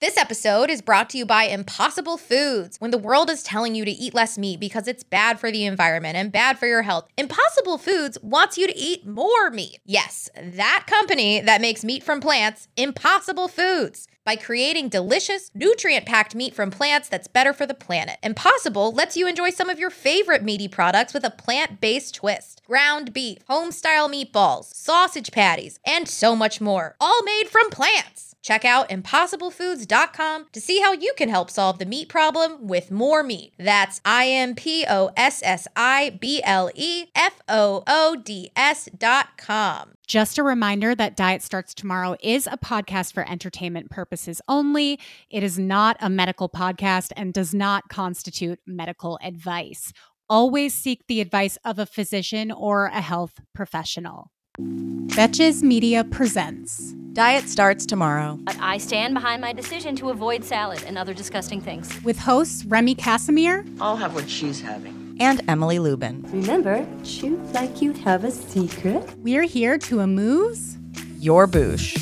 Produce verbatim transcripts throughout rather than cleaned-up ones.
This episode is brought to you by Impossible Foods. When the world is telling you to eat less meat because it's bad for the environment and bad for your health, Impossible Foods wants you to eat more meat. Yes, that company that makes meat from plants, Impossible Foods. By creating delicious, nutrient-packed meat from plants that's better for the planet. Impossible lets you enjoy some of your favorite meaty products with a plant-based twist. Ground beef, home-style meatballs, sausage patties, and so much more. All made from plants. Check out impossible foods dot com to see how you can help solve the meat problem with more meat. That's I M P O S S I B L E F O O D S dot com. Just a reminder that Diet Starts Tomorrow is a podcast for entertainment purposes only. It is not a medical podcast and does not constitute medical advice. Always seek the advice of a physician or a health professional. Betches Media presents Diet Starts Tomorrow. But I stand behind my decision to avoid salad and other disgusting things. with hosts Remy Casimir, I'll have what she's having. And Emily Lubin. Remember, chew like you'd have a secret. we're here to amuse. Your boosh.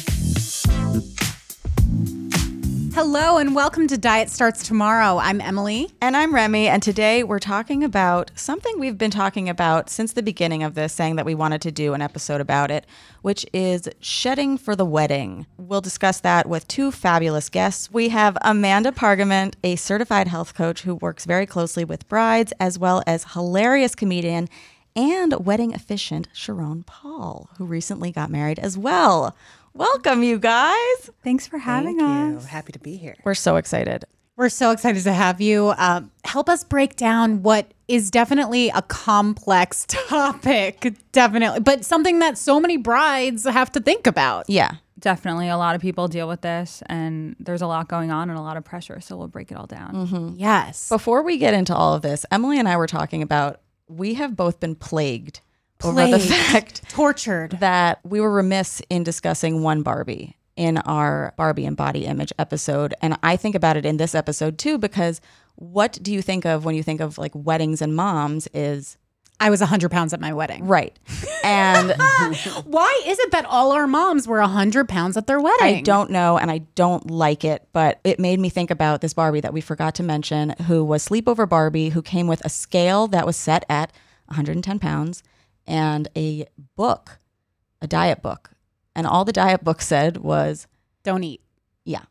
Hello and welcome to Diet Starts Tomorrow. I'm Emily. And I'm Remy, and today we're talking about something we've been talking about since the beginning of this, saying that we wanted to do an episode about it, which is shedding for the wedding. We'll discuss that with two fabulous guests. We have Amanda Pargament, a certified health coach who works very closely with brides, as well as hilarious comedian and wedding officiant Sharon Paul, who recently got married as well. Welcome, you guys. Thanks for having Thank us. you. Happy to be here. We're so excited. We're so excited to have you. Uh, help us break down what is definitely a complex topic, definitely, but something that so many brides have to think about. Yeah. Definitely. A lot of people deal with this, and there's a lot going on and a lot of pressure. So we'll break it all down. Mm-hmm. Yes. Before we get into all of this, Emily and I were talking about we have both been plagued, over the Plagued. fact Tortured. that we were remiss in discussing one Barbie in our Barbie and body image episode. And I think about it in this episode too, because what do you think of when you think of like weddings and moms is I was one hundred pounds at my wedding. right. And Why is it that all our moms were one hundred pounds at their wedding? I don't know, and I don't like it, but it made me think about this Barbie that we forgot to mention, who was Sleepover Barbie, who came with a scale that was set at one hundred ten pounds and a book, a diet book. And all the diet book said was, Don't eat. yeah.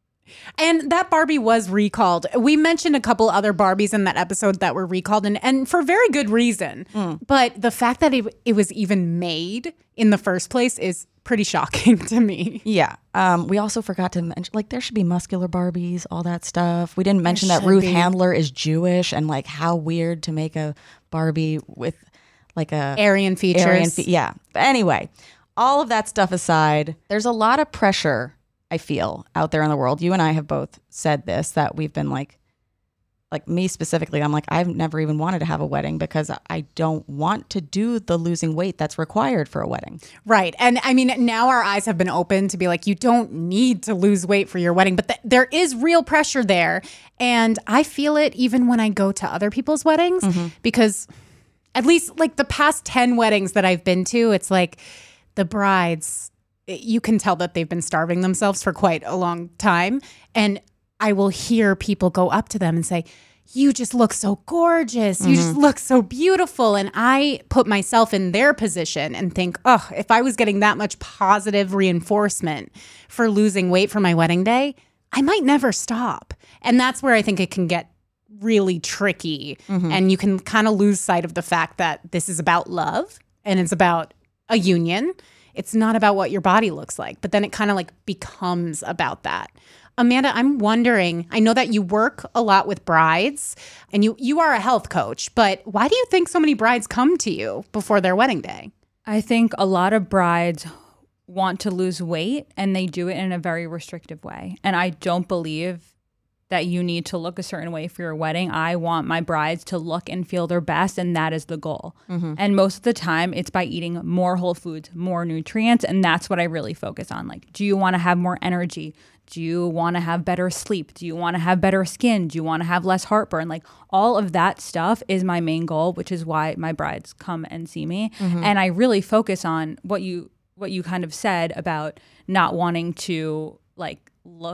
And that Barbie was recalled. We mentioned a couple other Barbies in that episode that were recalled, and, and for very good reason. Mm. But the fact that it, it was even made in the first place is pretty shocking to me. Yeah. Um, we also forgot to mention, like, there should be muscular Barbies, all that stuff. We didn't mention that should Ruth be. Handler is Jewish, and like how weird to make a Barbie with like a Aryan features. Aryan fe- yeah. But anyway, all of that stuff aside, there's a lot of pressure, I feel, out there in the world. You and I have both said this, that we've been like, like me specifically, I'm like, I've never even wanted to have a wedding because I don't want to do the losing weight that's required for a wedding. Right. And I mean, now our eyes have been open to be like, you don't need to lose weight for your wedding, but th- there is real pressure there. And I feel it even when I go to other people's weddings, because at least like the past ten weddings that I've been to, it's like the brides, you can tell that they've been starving themselves for quite a long time. And I will hear people go up to them and say, you just look so gorgeous. You just look so beautiful. And I put myself in their position and think, oh, if I was getting that much positive reinforcement for losing weight for my wedding day, I might never stop. And that's where I think it can get really tricky. And you can kind of lose sight of the fact that this is about love and it's about a union. It's not about what your body looks like, but then it kind of like becomes about that. Amanda, I'm wondering, I know that you work a lot with brides and you, you are a health coach, but why do you think so many brides come to you before their wedding day? I think a lot of brides want to lose weight and they do it in a very restrictive way. And I don't believe that you need to look a certain way for your wedding. I want my brides to look and feel their best, and that is the goal. Mm-hmm. And most of the time, it's by eating more whole foods, more nutrients, and that's what I really focus on. Like, do you want to have more energy? Do you want to have better sleep? Do you want to have better skin? Do you want to have less heartburn? Like, all of that stuff is my main goal, which is why my brides come and see me. Mm-hmm. And I really focus on what you what you kind of said about not wanting to, like, look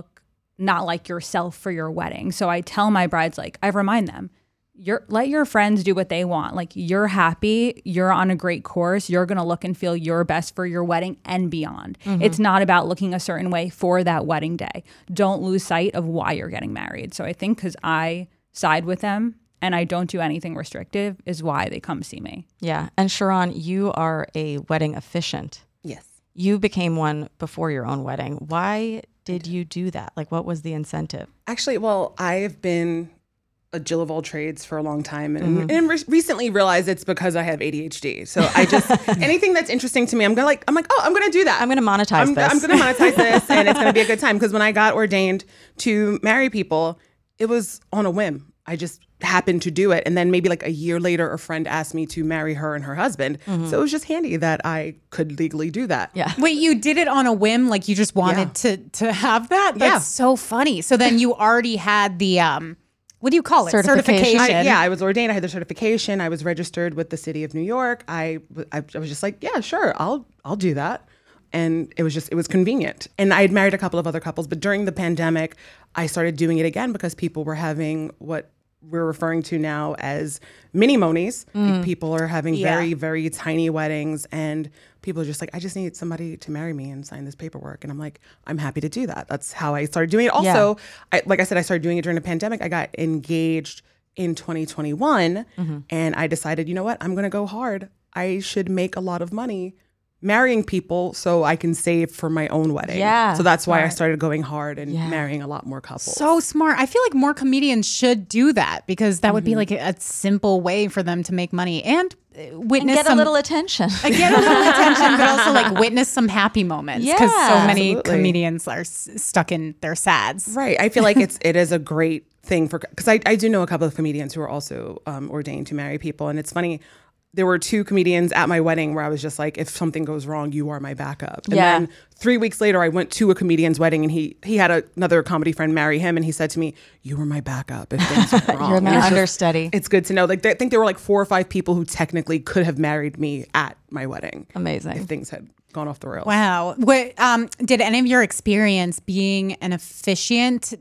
not like yourself for your wedding. So I tell my brides, like, I remind them, you're let your friends do what they want. Like, you're happy, you're on a great course, you're going to look and feel your best for your wedding and beyond. Mm-hmm. It's not about looking a certain way for that wedding day. Don't lose sight of why you're getting married. So I think because I side with them and I don't do anything restrictive is why they come see me. Yeah. And Sharon, you are a wedding officiant. Yes. You became one before your own wedding. Why did you do that? Like, what was the incentive? Actually, well, I've been a Jill of all trades for a long time, and, mm-hmm. and re- recently realized it's because I have A D H D. So I just anything that's interesting to me, I'm gonna like. I'm like, oh, I'm gonna do that. I'm gonna monetize I'm, this. I'm gonna monetize this, and it's gonna be a good time. Because when I got ordained to marry people, it was on a whim. I just happened to do it, and then maybe like a year later, a friend asked me to marry her and her husband. Mm-hmm. So it was just handy that I could legally do that. Yeah. Wait, you did it on a whim? Like you just wanted Yeah. to to have that? That's Yeah. so funny. So then you already had the um, what do you call it? Certification. I, yeah, I was ordained. I had the certification. I was registered with the city of New York. I, I, I was just like, yeah, sure, I'll I'll do that. And it was just, it was convenient. And I had married a couple of other couples, but during the pandemic, I started doing it again because people were having what we're referring to now as mini monies. Mm. People are having Yeah. very, very tiny weddings, and people are just like, I just need somebody to marry me and sign this paperwork. And I'm like, I'm happy to do that. That's how I started doing it. Also, yeah. I, like I said, I started doing it during the pandemic. I got engaged in twenty twenty-one, mm-hmm. and I decided, you know what, I'm going to go hard. I should make a lot of money marrying people so I can save for my own wedding. Yeah. So that's why Right. I started going hard and Yeah. marrying a lot more couples. So smart. I feel like more comedians should do that because that mm-hmm. would be like a, a simple way for them to make money and uh, witness and get some, a little attention. uh, get a little attention, but also like witness some happy moments because Yeah, so many absolutely. comedians are s- stuck in their sads. Right. I feel like it's it is a great thing for, because I, I do know a couple of comedians who are also um, ordained to marry people. And it's funny, there were two comedians at my wedding where I was just like, if something goes wrong, you are my backup. And Yeah. then three weeks later, I went to a comedian's wedding, and he he had a, another comedy friend marry him, and he said to me, you were my backup if things went wrong. You're And my it's just- understudy. It's good to know. Like, I think there were like four or five people who technically could have married me at my wedding. Amazing. If things had gone off the rails. Wow. What um, did any of your experience being an officiant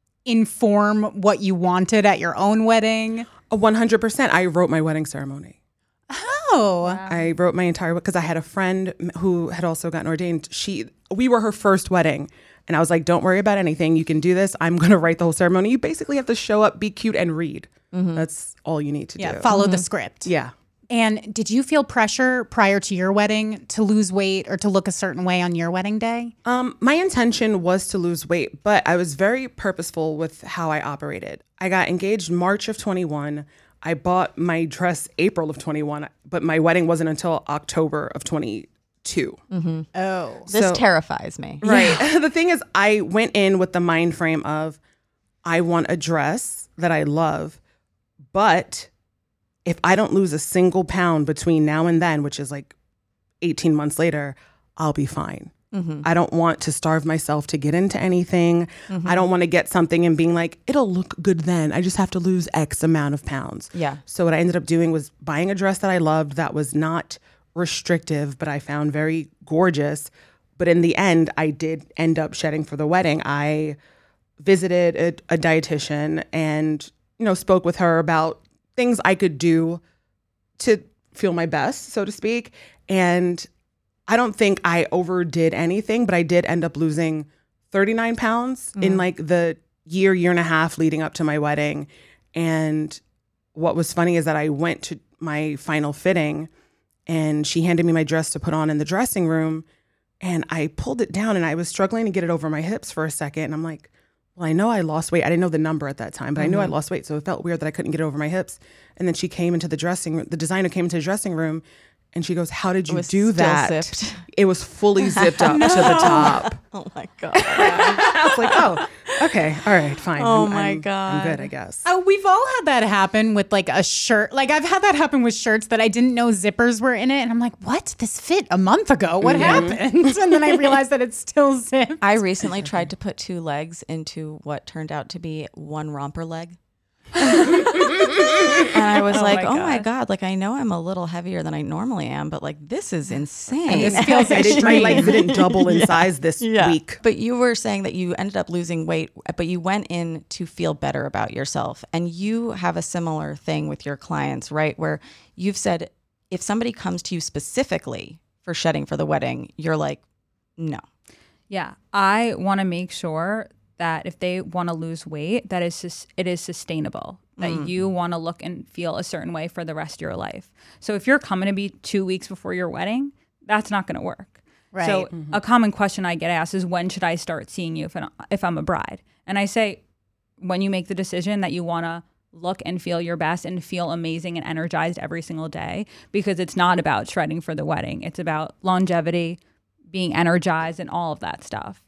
inform what you wanted at your own wedding? one hundred percent. I wrote my wedding ceremony. Oh, I wrote my entire, because I had a friend who had also gotten ordained. She, we were her first wedding. And I was like, don't worry about anything. You can do this. I'm going to write the whole ceremony. You basically have to show up, be cute, and read. Mm-hmm. That's all you need to yeah. do. Follow Mm-hmm. the script. Yeah. And did you feel pressure prior to your wedding to lose weight or to look a certain way on your wedding day? Um, my intention was to lose weight, but I was very purposeful with how I operated. I got engaged March of twenty-one. I bought my dress April of twenty-one, but my wedding wasn't until October of twenty-two. Mm-hmm. Oh, This So- terrifies me. Right. The thing is, I went in with the mind frame of, I want a dress that I love, but if I don't lose a single pound between now and then, which is like eighteen months later, I'll be fine. Mm-hmm. I don't want to starve myself to get into anything. Mm-hmm. I don't want to get something and being like, it'll look good then. I just have to lose X amount of pounds. Yeah. So what I ended up doing was buying a dress that I loved that was not restrictive, but I found very gorgeous. But in the end, I did end up shedding for the wedding. I visited a, a dietitian and, you know, spoke with her about things I could do to feel my best, so to speak. And I don't think I overdid anything, but I did end up losing thirty-nine pounds mm. in like the year, year and a half leading up to my wedding. And what was funny is that I went to my final fitting and she handed me my dress to put on in the dressing room. And I pulled it down and I was struggling to get it over my hips for a second. And I'm like, well, I know I lost weight. I didn't know the number at that time, but mm-hmm. I knew I lost weight. So it felt weird that I couldn't get it over my hips. And then she came into the dressing room, the designer came into the dressing room and she goes, how did you do that? Zipped. It was fully zipped up no. to the top. Oh my God. I was like, oh, okay. All right, fine. Oh I'm, my I'm, God. I'm good, I guess. Oh, we've all had that happen with like a shirt. Like I've had that happen with shirts that I didn't know zippers were in it. And I'm like, what? This fit a month ago. What mm-hmm. happened? And then I realized that it's still zipped. I recently tried to put two legs into what turned out to be one romper leg. And I was Oh like, my oh my gosh. God, like I know I'm a little heavier than I normally am, but like this is insane. This feels I didn't, my extreme. legs didn't double in size this Yeah. week. But you were saying that you ended up losing weight, but you went in to feel better about yourself. And you have a similar thing with your clients, right? Where you've said if somebody comes to you specifically for shedding for the wedding, you're like, no. Yeah, I want to make sure that if they want to lose weight, that is sus- it is sustainable. That Mm. you want to look and feel a certain way for the rest of your life. So if you're coming to me two weeks before your wedding, that's not going to work. Right. So a common question I get asked is, when should I start seeing you if I- if I'm a bride? And I say, when you make the decision that you want to look and feel your best and feel amazing and energized every single day, because it's not about shredding for the wedding. It's about longevity, being energized, and all of that stuff.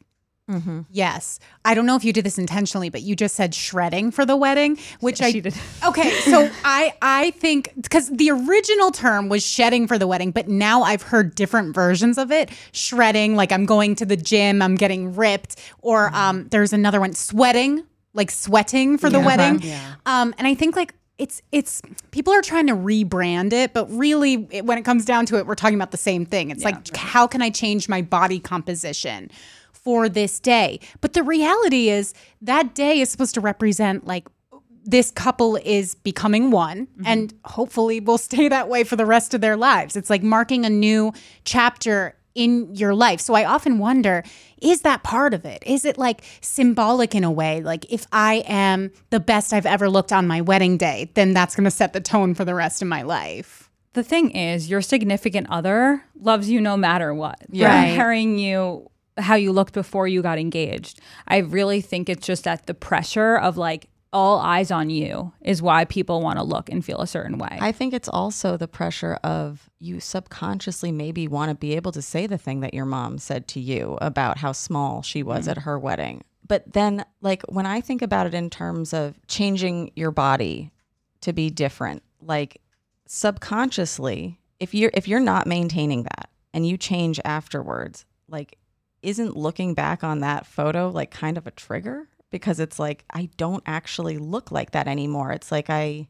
Yes. I don't know if you did this intentionally, but you just said shredding for the wedding, which I She did. Okay, so I I think because the original term was shedding for the wedding, but now I've heard different versions of it. Shredding, like I'm going to the gym, I'm getting ripped, or um, there's another one, sweating, like sweating for the Yeah. wedding. Yeah. Um, and I think like it's it's people are trying to rebrand it, but really it, when it comes down to it, we're talking about the same thing. It's like, how can I change my body composition for this day? But the reality is that day is supposed to represent like this couple is becoming one, and hopefully will stay that way for the rest of their lives. It's like marking a new chapter in your life. So I often wonder, is that part of it? Is it like symbolic in a way? Like if I am the best I've ever looked on my wedding day, then that's going to set the tone for the rest of my life. The thing is, your significant other loves you no matter what. They're Right. comparing you how you looked before you got engaged. I really think it's just that the pressure of like all eyes on you is why people want to look and feel a certain way. I think it's also the pressure of you subconsciously maybe want to be able to say the thing that your mom said to you about how small she was at her wedding. But then, like, when I think about it in terms of changing your body to be different, like subconsciously, if you're if you're not maintaining that and you change afterwards, like, isn't looking back on that photo like kind of a trigger? Because it's like, I don't actually look like that anymore. It's like I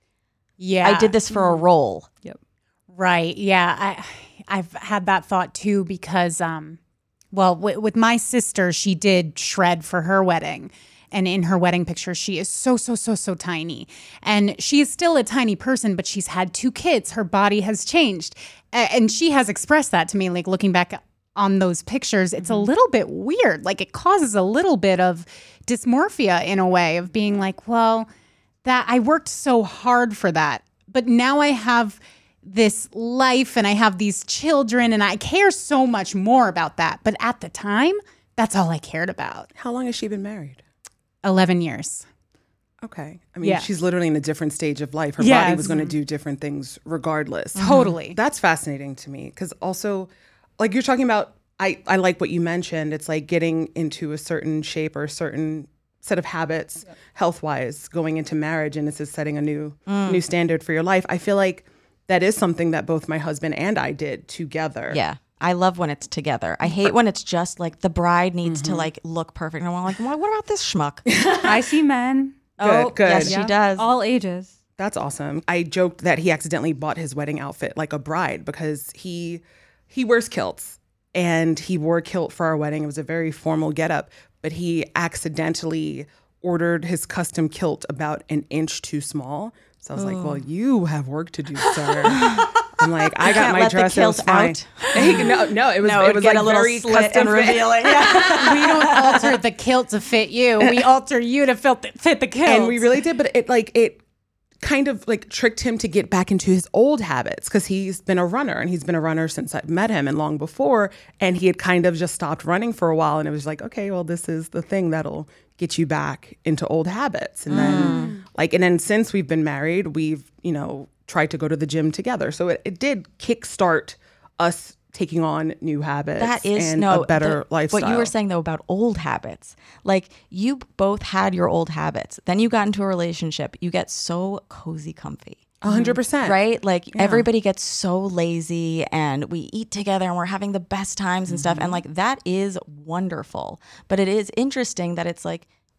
Yeah. I did this for a role. Right. Yeah. I I've had that thought too because um well w- with my sister, she did shred for her wedding. And in her wedding picture, she is so, so, so, so tiny. And she is still a tiny person, but she's had two kids. Her body has changed. A- And she has expressed that to me, like looking back on those pictures, it's a little bit weird. Like it causes a little bit of dysmorphia in a way of being like, well, that I worked so hard for that. But now I have this life and I have these children and I care so much more about that. But at the time, that's all I cared about. How long has she been married? eleven years. Okay. I mean, Yeah. she's literally in a different stage of life. Her Yes. body was going to do different things regardless. Totally. That's fascinating to me because also, like you're talking about, I, I like what you mentioned. It's like getting into a certain shape or a certain set of habits health-wise going into marriage, and this is setting a new new standard for your life. I feel like that is something that both my husband and I did together. Yeah. I love when it's together. I hate when it's just like the bride needs to like look perfect. And I'm like, what, what about this schmuck? I see men, oh, good. yes, she Yeah. does. all ages. That's awesome. I joked that he accidentally bought his wedding outfit like a bride because he he wears kilts and he wore a kilt for our wedding. It was a very formal getup, but he accidentally ordered his custom kilt about an inch too small. So I was like, well, you have work to do, sir. I'm like, I got can't my let the dress. It was kilt fine. out. He- no, no, it was, no, it it was get like a little very slit custom and fit. revealing. Yeah. We don't alter the kilt to fit you. We alter you to fit the, fit the kilt. And we really did, but it like it kind of like tricked him to get back into his old habits because he's been a runner and he's been a runner since I met him and long before. And he had kind of just stopped running for a while. And it was like, okay, well, this is the thing that'll get you back into old habits. And then like, and then since we've been married, we've, you know, tried to go to the gym together. So it, it did kickstart us taking on new habits That is and no a better the- lifestyle. What you were saying though about old habits, like you both had your old habits, then you got into a relationship, you get so cozy, comfy. A hundred percent. Right? Like everybody gets so lazy and we eat together and we're having the best times and stuff. And like that is wonderful. But it is interesting that it's like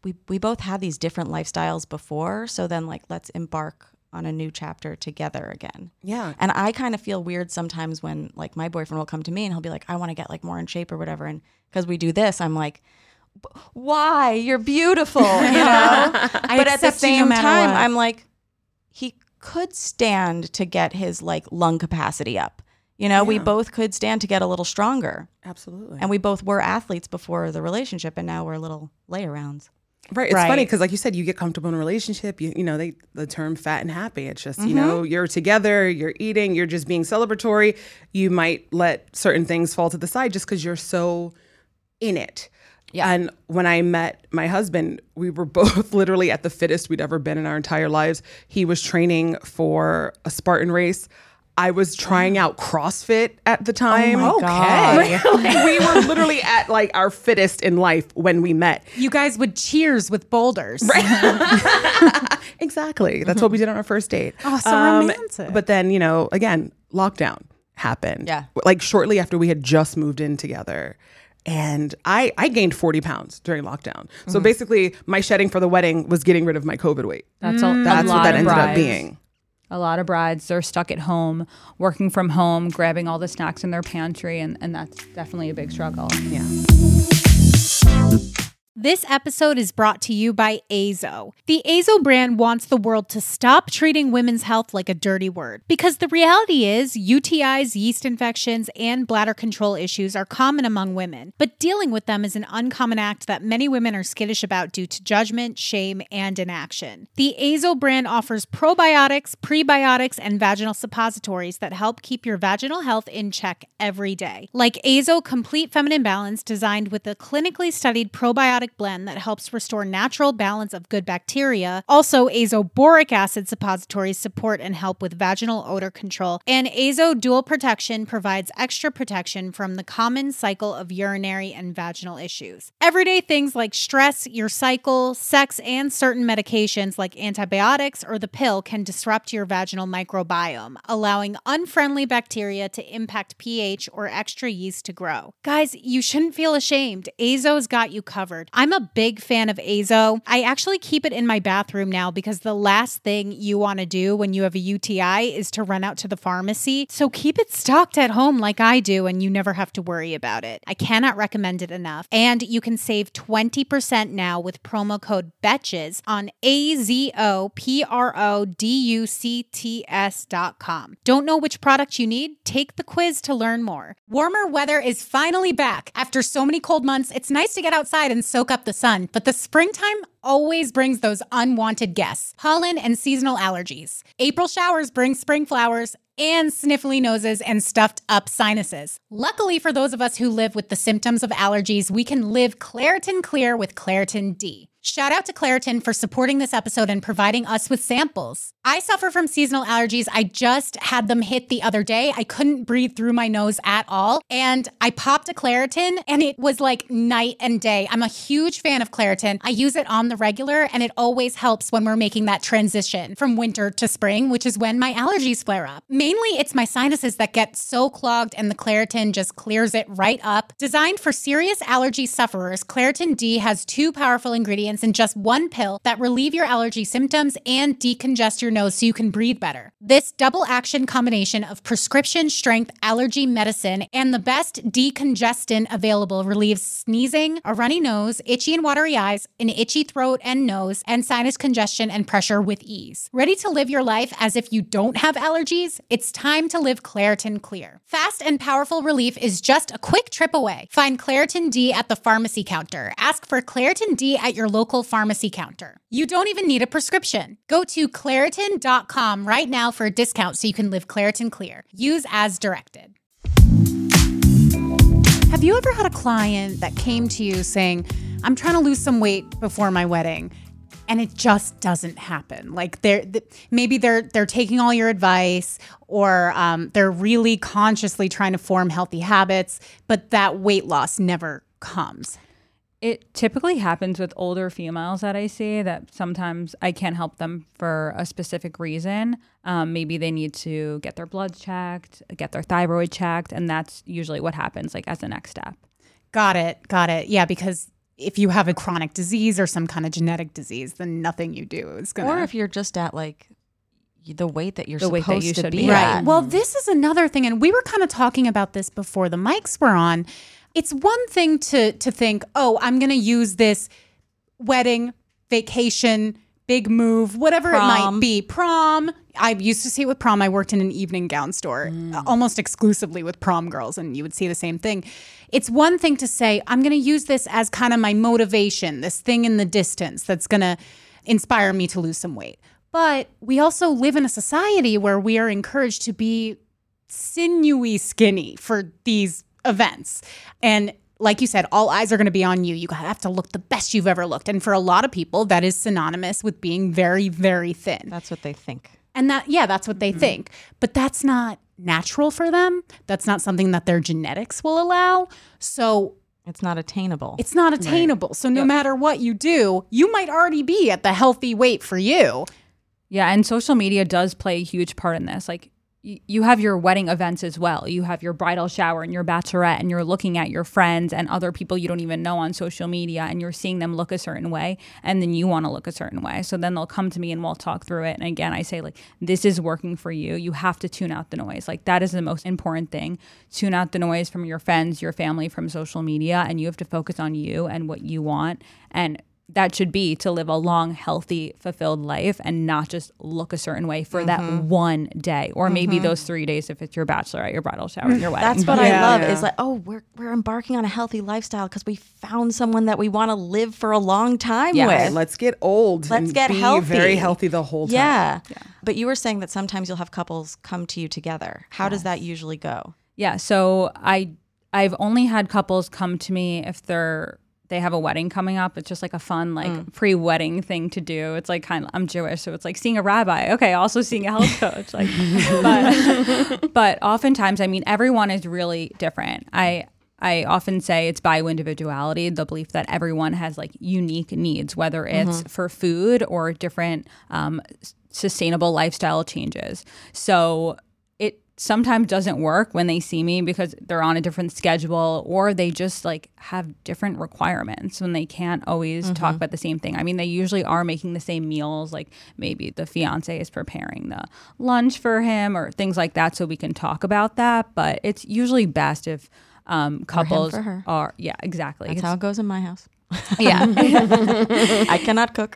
we we both had these different lifestyles before, so then like let's embark on a new chapter together again. Yeah. And I kind of feel weird sometimes when like my boyfriend will come to me and he'll be like, I want to get like more in shape or whatever. And because we do this, I'm like, why? You're beautiful, you know? But at the accept you no same matter time, what. I'm like, he could stand to get his like lung capacity up. You know, we Yeah. both could stand to get a little stronger. Absolutely. And we both were athletes before the relationship, and now we're little layarounds. Right. It's Right. funny because, like you said, you get comfortable in a relationship. You, you know, they the term fat and happy. It's just, you know, you're together, you're eating, you're just being celebratory. You might let certain things fall to the side just because you're so in it. Yeah. And when I met my husband, we were both literally at the fittest we'd ever been in our entire lives. He was training for a Spartan race. I was trying out CrossFit at the time. Oh my Okay. We were literally at like our fittest in life when we met. You guys would cheers with boulders. Exactly. That's what we did on our first date. Oh, so romantic. But then, you know, again, lockdown happened. Yeah. Like shortly after we had just moved in together. And I, I gained forty pounds during lockdown. So basically, my shedding for the wedding was getting rid of my COVID weight. That's a, a That's lot what that of ended brides. up being. A lot of brides, they're stuck at home, working from home, grabbing all the snacks in their pantry, and, and that's definitely a big struggle. Yeah. This episode is brought to you by Azo. The Azo brand wants the world to stop treating women's health like a dirty word. Because the reality is, U T Is, yeast infections, and bladder control issues are common among women. But dealing with them is an uncommon act that many women are skittish about due to judgment, shame, and inaction. The Azo brand offers probiotics, prebiotics, and vaginal suppositories that help keep your vaginal health in check every day. Like Azo Complete Feminine Balance, designed with a clinically studied probiotic blend that helps restore natural balance of good bacteria. Also, Azo Boric Acid suppositories support and help with vaginal odor control. And Azo Dual Protection provides extra protection from the common cycle of urinary and vaginal issues. Everyday things like stress, your cycle, sex, and certain medications like antibiotics or the pill can disrupt your vaginal microbiome, allowing unfriendly bacteria to impact pH or extra yeast to grow. Guys, you shouldn't feel ashamed. Azo's got you covered. I'm a big fan of Azo. I actually keep it in my bathroom now because the last thing you want to do when you have a U T I is to run out to the pharmacy. So keep it stocked at home like I do and you never have to worry about it. I cannot recommend it enough. And you can save twenty percent now with promo code BETCHES on A Z O P R O D U C T S dot com. Don't know which product you need? Take the quiz to learn more. Warmer weather is finally back. After so many cold months, it's nice to get outside and soak up the sun, but the springtime always brings those unwanted guests, pollen and seasonal allergies. April showers bring spring flowers and sniffly noses and stuffed up sinuses. Luckily for those of us who live with the symptoms of allergies, we can live Claritin Clear with Claritin D. Shout out to Claritin for supporting this episode and providing us with samples. I suffer from seasonal allergies. I just had them hit the other day. I couldn't breathe through my nose at all. And I popped a Claritin and it was like night and day. I'm a huge fan of Claritin. I use it on the regular and it always helps when we're making that transition from winter to spring, which is when my allergies flare up. Mainly it's my sinuses that get so clogged and the Claritin just clears it right up. Designed for serious allergy sufferers, Claritin D has two powerful ingredients in just one pill that relieve your allergy symptoms and decongest your nose so you can breathe better. This double action combination of prescription strength allergy medicine and the best decongestant available relieves sneezing, a runny nose, itchy and watery eyes, an itchy throat and nose, and sinus congestion and pressure with ease. Ready to live your life as if you don't have allergies? It's time to live Claritin Clear. Fast and powerful relief is just a quick trip away. Find Claritin D at the pharmacy counter. Ask for Claritin D at your local pharmacy counter. You don't even need a prescription. Go to Claritin dot com right now for a discount so you can live Claritin Clear. Use as directed. Have you ever had a client that came to you saying, I'm trying to lose some weight before my wedding, and it just doesn't happen? Like they're th- maybe they're they're taking all your advice, or um, they're really consciously trying to form healthy habits, but that weight loss never comes. It typically happens with older females that I see that sometimes I can't help them for a specific reason. Um, maybe they need to get their blood checked, get their thyroid checked, and that's usually what happens like as the next step. Got it. Got it. Yeah, because if you have a chronic disease or some kind of genetic disease, then nothing you do is going to. Or if you're just at like the weight that you're The weight supposed that you to should be be at. Right. Well, this is another thing, and we were kind of talking about this before the mics were on. It's one thing to to think, oh, I'm going to use this wedding, vacation, big move, whatever it might Prom. be. Prom. I used to see it with prom. I worked in an evening gown store, uh, almost exclusively with prom girls, and you would see the same thing. It's one thing to say, I'm going to use this as kind of my motivation, this thing in the distance that's going to inspire me to lose some weight. But we also live in a society where we are encouraged to be sinewy skinny for these events. And like you said, all eyes are going to be on you. You have to look the best you've ever looked. And for a lot of people, that is synonymous with being very, very thin. That's what they think. And that, yeah, that's what they mm-hmm. think. But that's not natural for them. That's not something that their genetics will allow. So it's not attainable. It's not attainable. Right. So no yep. matter what you do, you might already be at the healthy weight for you. Yeah, and social media does play a huge part in this. Like, y- you have your wedding events as well. You have your bridal shower and your bachelorette, and you're looking at your friends and other people you don't even know on social media, and you're seeing them look a certain way, and then you want to look a certain way. So then they'll come to me and we'll talk through it. And again, I say, like, this is working for you. You have to tune out the noise. Like, that is the most important thing. Tune out the noise from your friends, your family, from social media, and you have to focus on you and what you want. And that should be to live a long, healthy, fulfilled life and not just look a certain way for mm-hmm. that one day, or mm-hmm. maybe those three days if it's your bachelorette, your bridal shower, and your wedding. That's what yeah. I love yeah. is like, oh, we're we're embarking on a healthy lifestyle because we found someone that we want to live for a long time yeah. with. Right, let's get old. Let's and get be healthy. very healthy the whole time. Yeah. yeah. But you were saying that sometimes you'll have couples come to you together. How yes. does that usually go? Yeah. So I I've only had couples come to me if they're they have a wedding coming up. It's just like a fun, like mm. pre-wedding thing to do. It's like kind of, I'm Jewish, so it's like seeing a rabbi. Okay, also seeing a health coach. Like, but, but oftentimes, I mean, everyone is really different. I I often say it's by individuality, the belief that everyone has like unique needs, whether it's mm-hmm. for food or different um, sustainable lifestyle changes. So sometimes doesn't work when they see me because they're on a different schedule, or they just like have different requirements when they can't always mm-hmm. talk about the same thing. I mean, they usually are making the same meals, like maybe the fiance is preparing the lunch for him or things like that, so we can talk about that. But it's usually best if um, couples for him, for her. are, yeah, exactly. That's it's, how it goes in my house. Yeah. I cannot cook.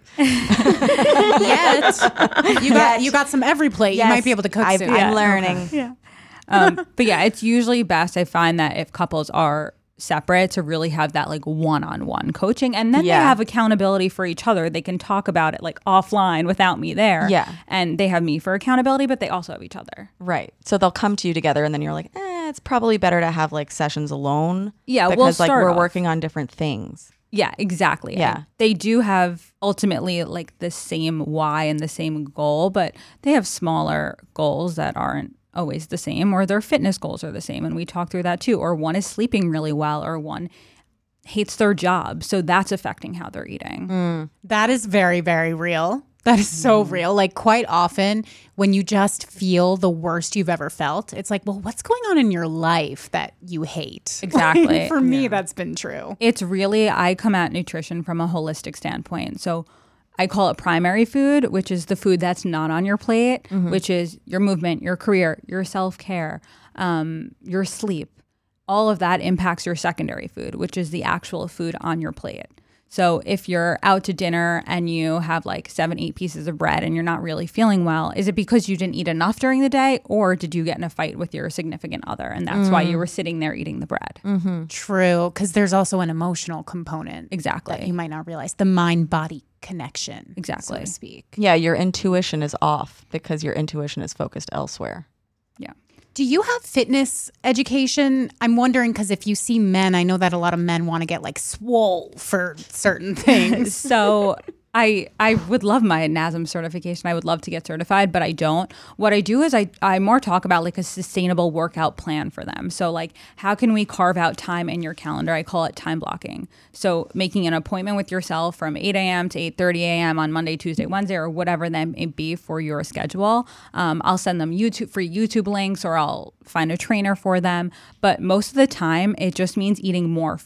Yet. You got you got some every plate. Yes. You might be able to cook I've, soon. I'm Yeah. learning. Okay. Yeah. um, but yeah, it's usually best, I find, that if couples are separate, to really have that like one-on-one coaching, and then yeah. they have accountability for each other. They can talk about it like offline without me there. Yeah. And they have me for accountability, but they also have each other. Right. So they'll come to you together, and then you're like, eh, it's probably better to have like sessions alone. Yeah, because we'll like start we're off. working on different things. Yeah, exactly. Yeah. And they do have ultimately like the same why and the same goal, but they have smaller goals that aren't always the same, or their fitness goals are the same. And we talk through that too. Or one is sleeping really well, or one hates their job. So that's affecting how they're eating. Mm. That is very, very real. That is so mm. real. Like quite often when you just feel the worst you've ever felt, it's like, well, what's going on in your life that you hate? Exactly. For me, yeah. that's been true. It's really, I come at nutrition from a holistic standpoint. So I call it primary food, which is the food that's not on your plate, mm-hmm. which is your movement, your career, your self-care, um, your sleep. All of that impacts your secondary food, which is the actual food on your plate. So if you're out to dinner and you have like seven, eight pieces of bread and you're not really feeling well, is it because you didn't eat enough during the day, or did you get in a fight with your significant other and that's mm. why you were sitting there eating the bread? Mm-hmm. True, because there's also an emotional component. Exactly. That you might not realize. The mind-body connection, exactly. so to speak. Yeah, your intuition is off because your intuition is focused elsewhere. Yeah. Do you have fitness education? I'm wondering because if you see men, I know that a lot of men want to get like swole for certain things. So I I would love my N A S M certification. I would love to get certified, but I don't. What I do is I, I more talk about like a sustainable workout plan for them. So like, how can we carve out time in your calendar? I call it time blocking. So making an appointment with yourself from eight a.m. to eight thirty a.m. on Monday, Tuesday, Wednesday, or whatever that may be for your schedule. Um, I'll send them YouTube free YouTube links, or I'll find a trainer for them. But most of the time, it just means eating more food.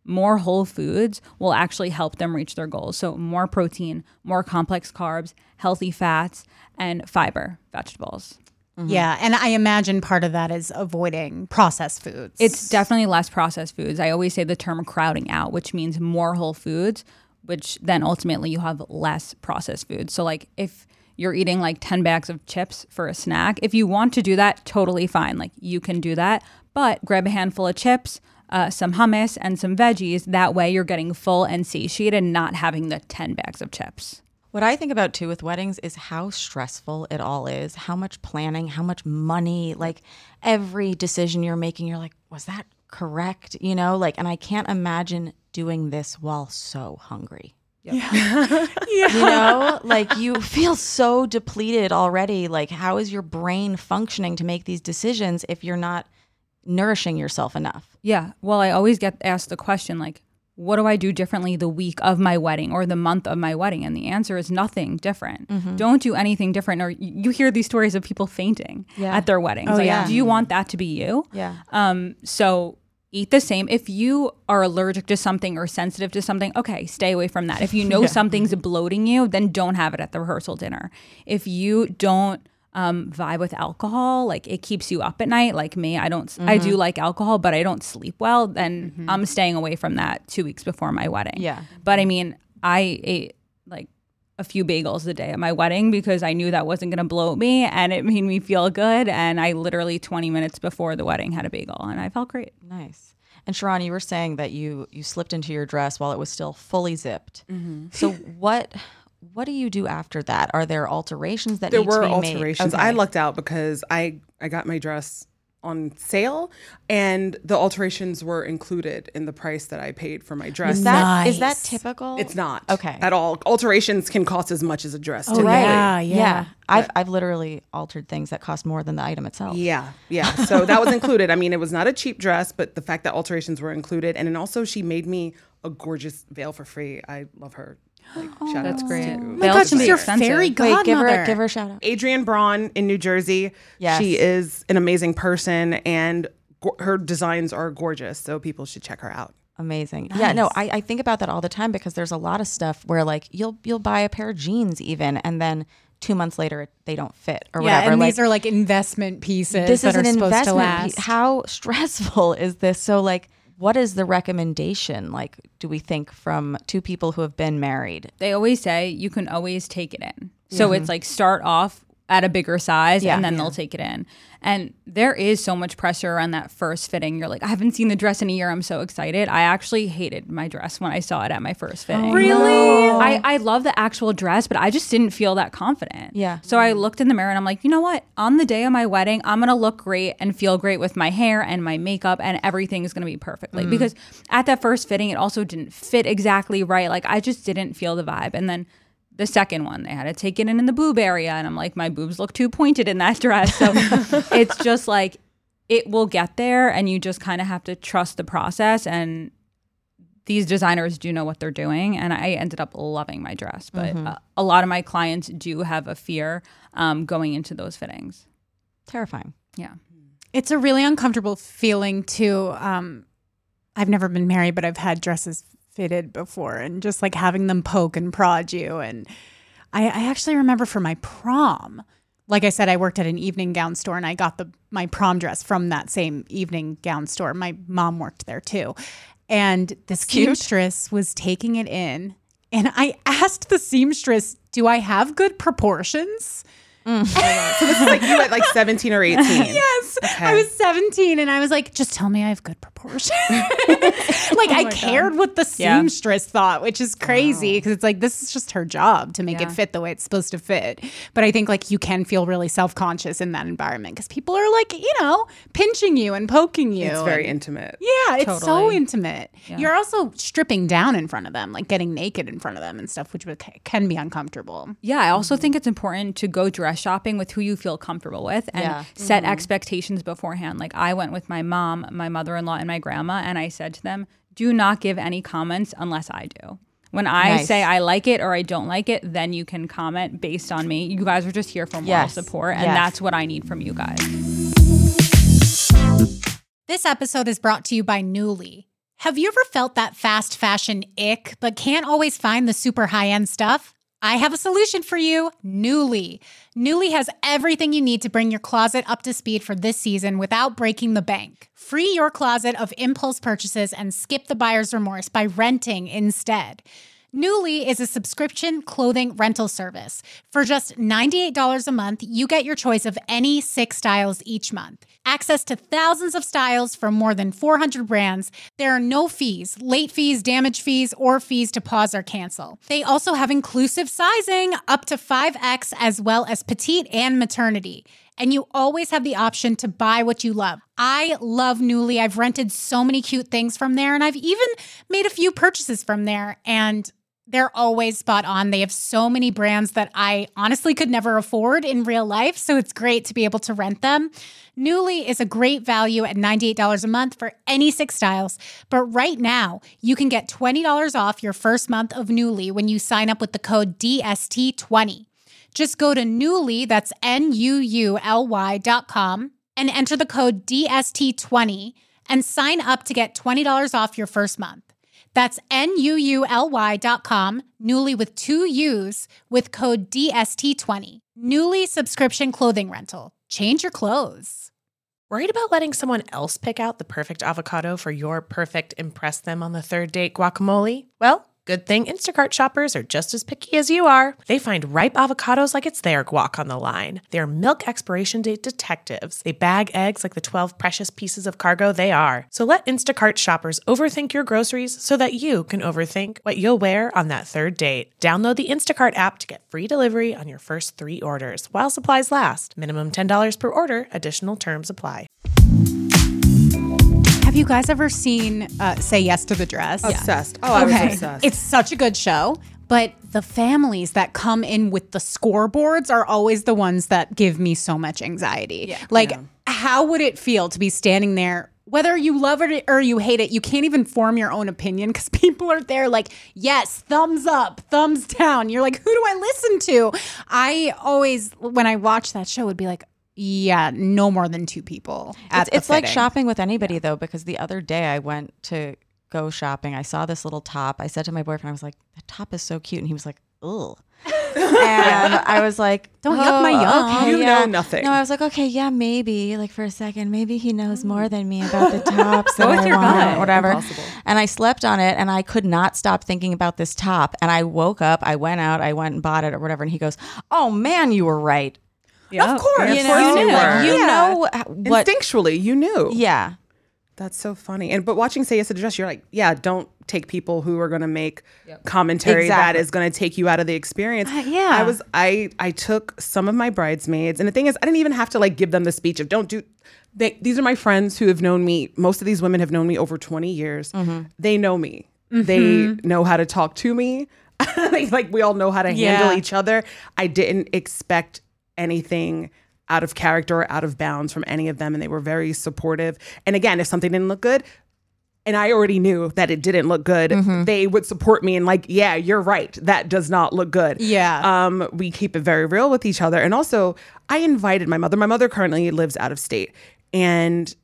more whole foods will actually help them reach their goals. So more protein, more complex carbs, healthy fats, and fiber, vegetables. Mm-hmm. Yeah. And I imagine part of that is avoiding processed foods. It's definitely less processed foods. I always say the term crowding out, which means more whole foods, which then ultimately you have less processed foods. So like if you're eating like ten bags of chips for a snack, if you want to do that, totally fine. Like you can do that, but grab a handful of chips, uh, some hummus, and some veggies. That way you're getting full and satiated and not having the ten bags of chips. What I think about too with weddings is how stressful it all is, how much planning, how much money, like every decision you're making, you're like, was that correct? You know, like, and I can't imagine doing this while so hungry. Yep. Yeah. yeah. You know, like you feel so depleted already. Like, how is your brain functioning to make these decisions if you're not nourishing yourself enough? Yeah. Well, I always get asked the question, like, what do I do differently the week of my wedding or the month of my wedding? And the answer is nothing different. Mm-hmm. Don't do anything different. Or you hear these stories of people fainting yeah. at their weddings. Oh, like, yeah. Do you want that to be you? Yeah. Um. So eat the same. If you are allergic to something or sensitive to something, okay, stay away from that. If you know yeah. something's bloating you, then don't have it at the rehearsal dinner. If you don't um, vibe with alcohol, like it keeps you up at night, like me, I don't, mm-hmm. I do like alcohol, but I don't sleep well, then mm-hmm. I'm staying away from that two weeks before my wedding. Yeah. But I mean, I ate like a few bagels a day at my wedding because I knew that wasn't going to bloat me and it made me feel good. And I literally twenty minutes before the wedding had a bagel and I felt great. Nice. And Sharron, you were saying that you you slipped into your dress while it was still fully zipped. Mm-hmm. So what what do you do after that? Are there alterations that there need to be made? There made? were alterations. Okay. I lucked out because I, I got my dress on sale and the alterations were included in the price that I paid for my dress. Is that, Nice. is that typical? It's not. Okay. At all. Alterations can cost as much as a dress. Oh, typically. yeah, yeah. Yeah. I've I've literally altered things that cost more than the item itself. Yeah, yeah. So that was included. I mean, it was not a cheap dress, but the fact that alterations were included. And then also she made me a gorgeous veil for free. I love her. Like, oh, shout that's out great. to Oh my gosh, it's your fairy godmother. Wait, give her, give her a shout out. Adrienne Braun in New Jersey. Yes. She is an amazing person and go- her designs are gorgeous. So people should check her out. Amazing. Nice. Yeah, no, I, I think about that all the time because there's a lot of stuff where like you'll you'll buy a pair of jeans even and then two months later they don't fit or yeah, whatever. And like, these are like investment pieces this that is are an supposed investment to last. Piece. How stressful is this? So like what is the recommendation? Like, do we think from two people who have been married? They always say you can always take it in. So yeah. It's like start off at a bigger size yeah, and then yeah. they'll take it in. And there is so much pressure around that first fitting. You're like, I haven't seen the dress in a year. I'm so excited. I actually hated my dress when I saw it at my first fitting. Oh, really? I, I love the actual dress, but I just didn't feel that confident. Yeah. So I looked in the mirror and I'm like, you know what? On the day of my wedding, I'm going to look great and feel great with my hair and my makeup and everything is going to be perfectly. Mm. Because at that first fitting, it also didn't fit exactly right. Like I just didn't feel the vibe. And then the second one, they had to take it in in the boob area. And I'm like, my boobs look too pointed in that dress. So it's just like, it will get there and you just kind of have to trust the process. And these designers do know what they're doing. And I ended up loving my dress. But mm-hmm. uh, a lot of my clients do have a fear um, going into those fittings. Terrifying. Yeah. It's a really uncomfortable feeling too. Um, I've never been married, but I've had dresses fitted before and just like having them poke and prod you. And I, I actually remember for my prom, like I said, I worked at an evening gown store and I got the my prom dress from that same evening gown store. My mom worked there too. And the seamstress was taking it in and I asked the seamstress, do I have good proportions? Mm. So this is like you at like seventeen or eighteen. Yes. Okay. I was seventeen and I was like, just tell me I have good proportions. Like oh I cared God. What the seamstress yeah. thought, which is crazy because wow. it's like this is just her job to make yeah. it fit the way it's supposed to fit. But I think like you can feel really self-conscious in that environment because people are like, you know, pinching you and poking you. It's very and, intimate. Yeah, it's totally. so intimate. Yeah. You're also stripping down in front of them, like getting naked in front of them and stuff, which can be uncomfortable. Yeah, I also mm-hmm. think it's important to go dress shopping with who you feel comfortable with and yeah. set mm-hmm. expectations beforehand. Like I went with my mom, my mother-in-law, and my grandma, and I said to them, do not give any comments unless I do. When I nice. say I like it or I don't like it, then you can comment based on me. You guys are just here for moral yes. support, and yes. that's what I need from you guys. This episode is brought to you by Nuuly. Have you ever felt that fast fashion ick, but can't always find the super high-end stuff? I have a solution for you, Nuuly. Nuuly has everything you need to bring your closet up to speed for this season without breaking the bank. Free your closet of impulse purchases and skip the buyer's remorse by renting instead. Nuuly is a subscription clothing rental service. For just ninety-eight dollars a month, you get your choice of any six styles each month. Access to thousands of styles from more than four hundred brands. There are no fees, late fees, damage fees, or fees to pause or cancel. They also have inclusive sizing up to five X as well as petite and maternity. And you always have the option to buy what you love. I love Nuuly. I've rented so many cute things from there, and I've even made a few purchases from there, and they're always spot on. They have so many brands that I honestly could never afford in real life, so it's great to be able to rent them. Nuuly is a great value at ninety-eight dollars a month for any six styles, but right now, you can get twenty dollars off your first month of Nuuly when you sign up with the code D S T twenty. Just go to Nuuly, that's N U U L Y dot com, and enter the code D S T twenty and sign up to get twenty dollars off your first month. That's N U U L Y dot com, Nuuly with two U's, with code D S T twenty. Nuuly subscription clothing rental. Change your clothes. Worried about letting someone else pick out the perfect avocado for your perfect impress them on the third date guacamole? Well, good thing Instacart shoppers are just as picky as you are. They find ripe avocados like it's their guac on the line. They're milk expiration date detectives. They bag eggs like the twelve precious pieces of cargo they are. So let Instacart shoppers overthink your groceries so that you can overthink what you'll wear on that third date. Download the Instacart app to get free delivery on your first three orders while supplies last. Minimum ten dollars per order. Additional terms apply. Have you guys ever seen uh, Say Yes to the Dress? Obsessed. Oh, I was Okay. obsessed. It's such a good show, but the families that come in with the scoreboards are always the ones that give me so much anxiety. Yeah. Like, Yeah. how would it feel to be standing there? Whether you love it or you hate it, you can't even form your own opinion because people are there like, yes, thumbs up, thumbs down. You're like, who do I listen to? I always, when I watch that show, would be like, yeah, no more than two people. At It's, the it's like fitting. shopping with anybody, though, because the other day I went to go shopping. I saw this little top. I said to my boyfriend, I was like, that top is so cute. And he was like, ugh. And I was like, Don't oh, yuck my yum. okay, You yeah. know nothing. No, I was like, okay, yeah, maybe. Like for a second, maybe he knows more than me about the tops that Go with I your want, gut. or whatever. Impossible. And I slept on it, and I could not stop thinking about this top. And I woke up, I went out, I went and bought it or whatever. And he goes, oh man, you were right. Of course. You Of know, course you like, were. you Yeah. know what? Instinctually, you knew. Yeah. That's so funny. And but watching Say Yes to the Dress, you're like, yeah, don't take people who are going to make commentary Exactly. that is going to take you out of the experience. Uh, yeah. I was I I took some of my bridesmaids, and the thing is, I didn't even have to like give them the speech of don't do. They, these are my friends who have known me. Most of these women have known me over twenty years. Mm-hmm. They know me. They know how to talk to me. Like we all know how to handle Yeah. each other. I didn't expect anything out of character or out of bounds from any of them, and they were very supportive. And again, if something didn't look good, and I already knew that it didn't look good, they would support me and like, yeah, you're right, that does not look good. Yeah. Um, we keep it very real with each other. And also, I invited my mother. My mother currently lives out of state, and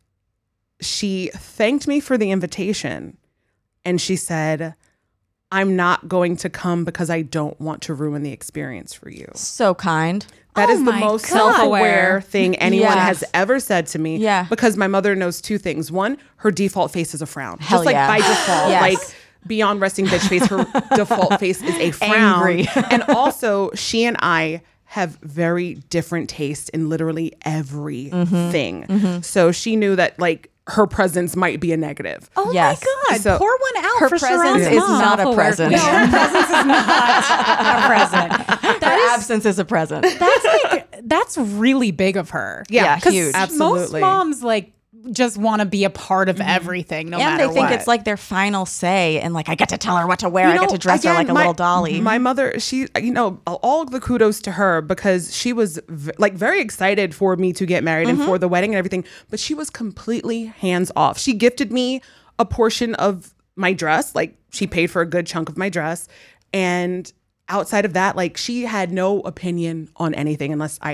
she thanked me for the invitation, and she said, I'm not going to come because I don't want to ruin the experience for you. So kind. That Oh is the my most God. self-aware thing anyone Yeah. has ever said to me. Yeah. Because my mother knows two things. One, her default face is a frown. Hell Just like yeah. by default. Yes. Like beyond resting bitch face, her default face is a frown. Angry. And also, she and I have very different taste in literally everything. Mm-hmm. So she knew that like her presence might be a negative. Oh Yes. my God. So- Pour one out Her for presence Sharon's is mom. not a Self-aware. present. No, her presence is not a present. Her absence is a present. That's like, that's really big of her. Yeah, Yeah, 'Cause huge. Absolutely. Most moms like just want to be a part of everything, no and matter they think what. it's like their final say, and like I get to tell her what to wear. You I get know, to dress her again, like a my- little dolly. My mother, she, you know, all the kudos to her because she was v- like very excited for me to get married and for the wedding and everything, but she was completely hands off. She gifted me a portion of my dress, like she paid for a good chunk of my dress, and outside of that, like she had no opinion on anything unless I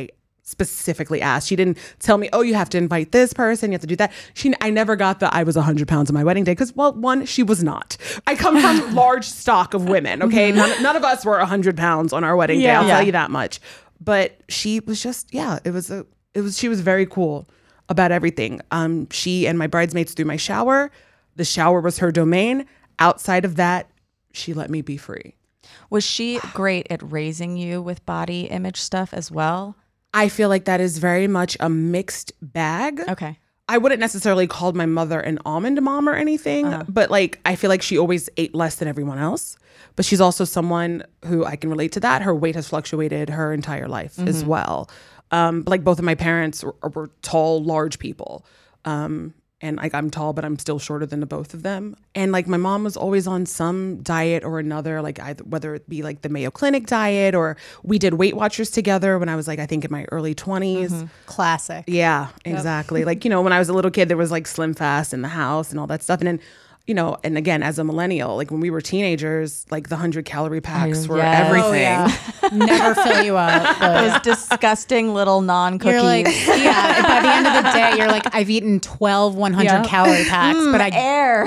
specifically asked. She didn't tell me, oh, you have to invite this person, you have to do that. She, I never got the I was one hundred pounds on my wedding day because, well, one, she was not. I come from large stock of women, okay? None, none of us were one hundred pounds on our wedding day, Yeah. I'll Yeah. tell you that much. But she was just, yeah, it was a, it was, she was very cool about everything. Um, she and my bridesmaids threw my shower. The shower was her domain. Outside of that, she let me be free. Was she great at raising you with body image stuff as well? I feel like that is very much a mixed bag. Okay. I wouldn't necessarily call my mother an almond mom or anything, Uh-huh. but like I feel like she always ate less than everyone else. But she's also someone who I can relate to that. Her weight has fluctuated her entire life Mm-hmm. as well. Um, like both of my parents were, were tall, large people. Um, and like I'm tall, but I'm still shorter than the both of them. And like my mom was always on some diet or another, like either, whether it be like the Mayo Clinic diet or we did Weight Watchers together when I was like, I think in my early twenties. Mm-hmm. Classic. Yeah, exactly. Like, you know, when I was a little kid, there was like Slim Fast in the house and all that stuff. And then, you know, and again, as a millennial, like when we were teenagers, like the hundred calorie packs were yes. everything. Never fill you up. but- Those disgusting little non-cookies. You're like, yeah, by the end of the day, you're like, I've eaten twelve one hundred Yeah. calorie packs, but I air.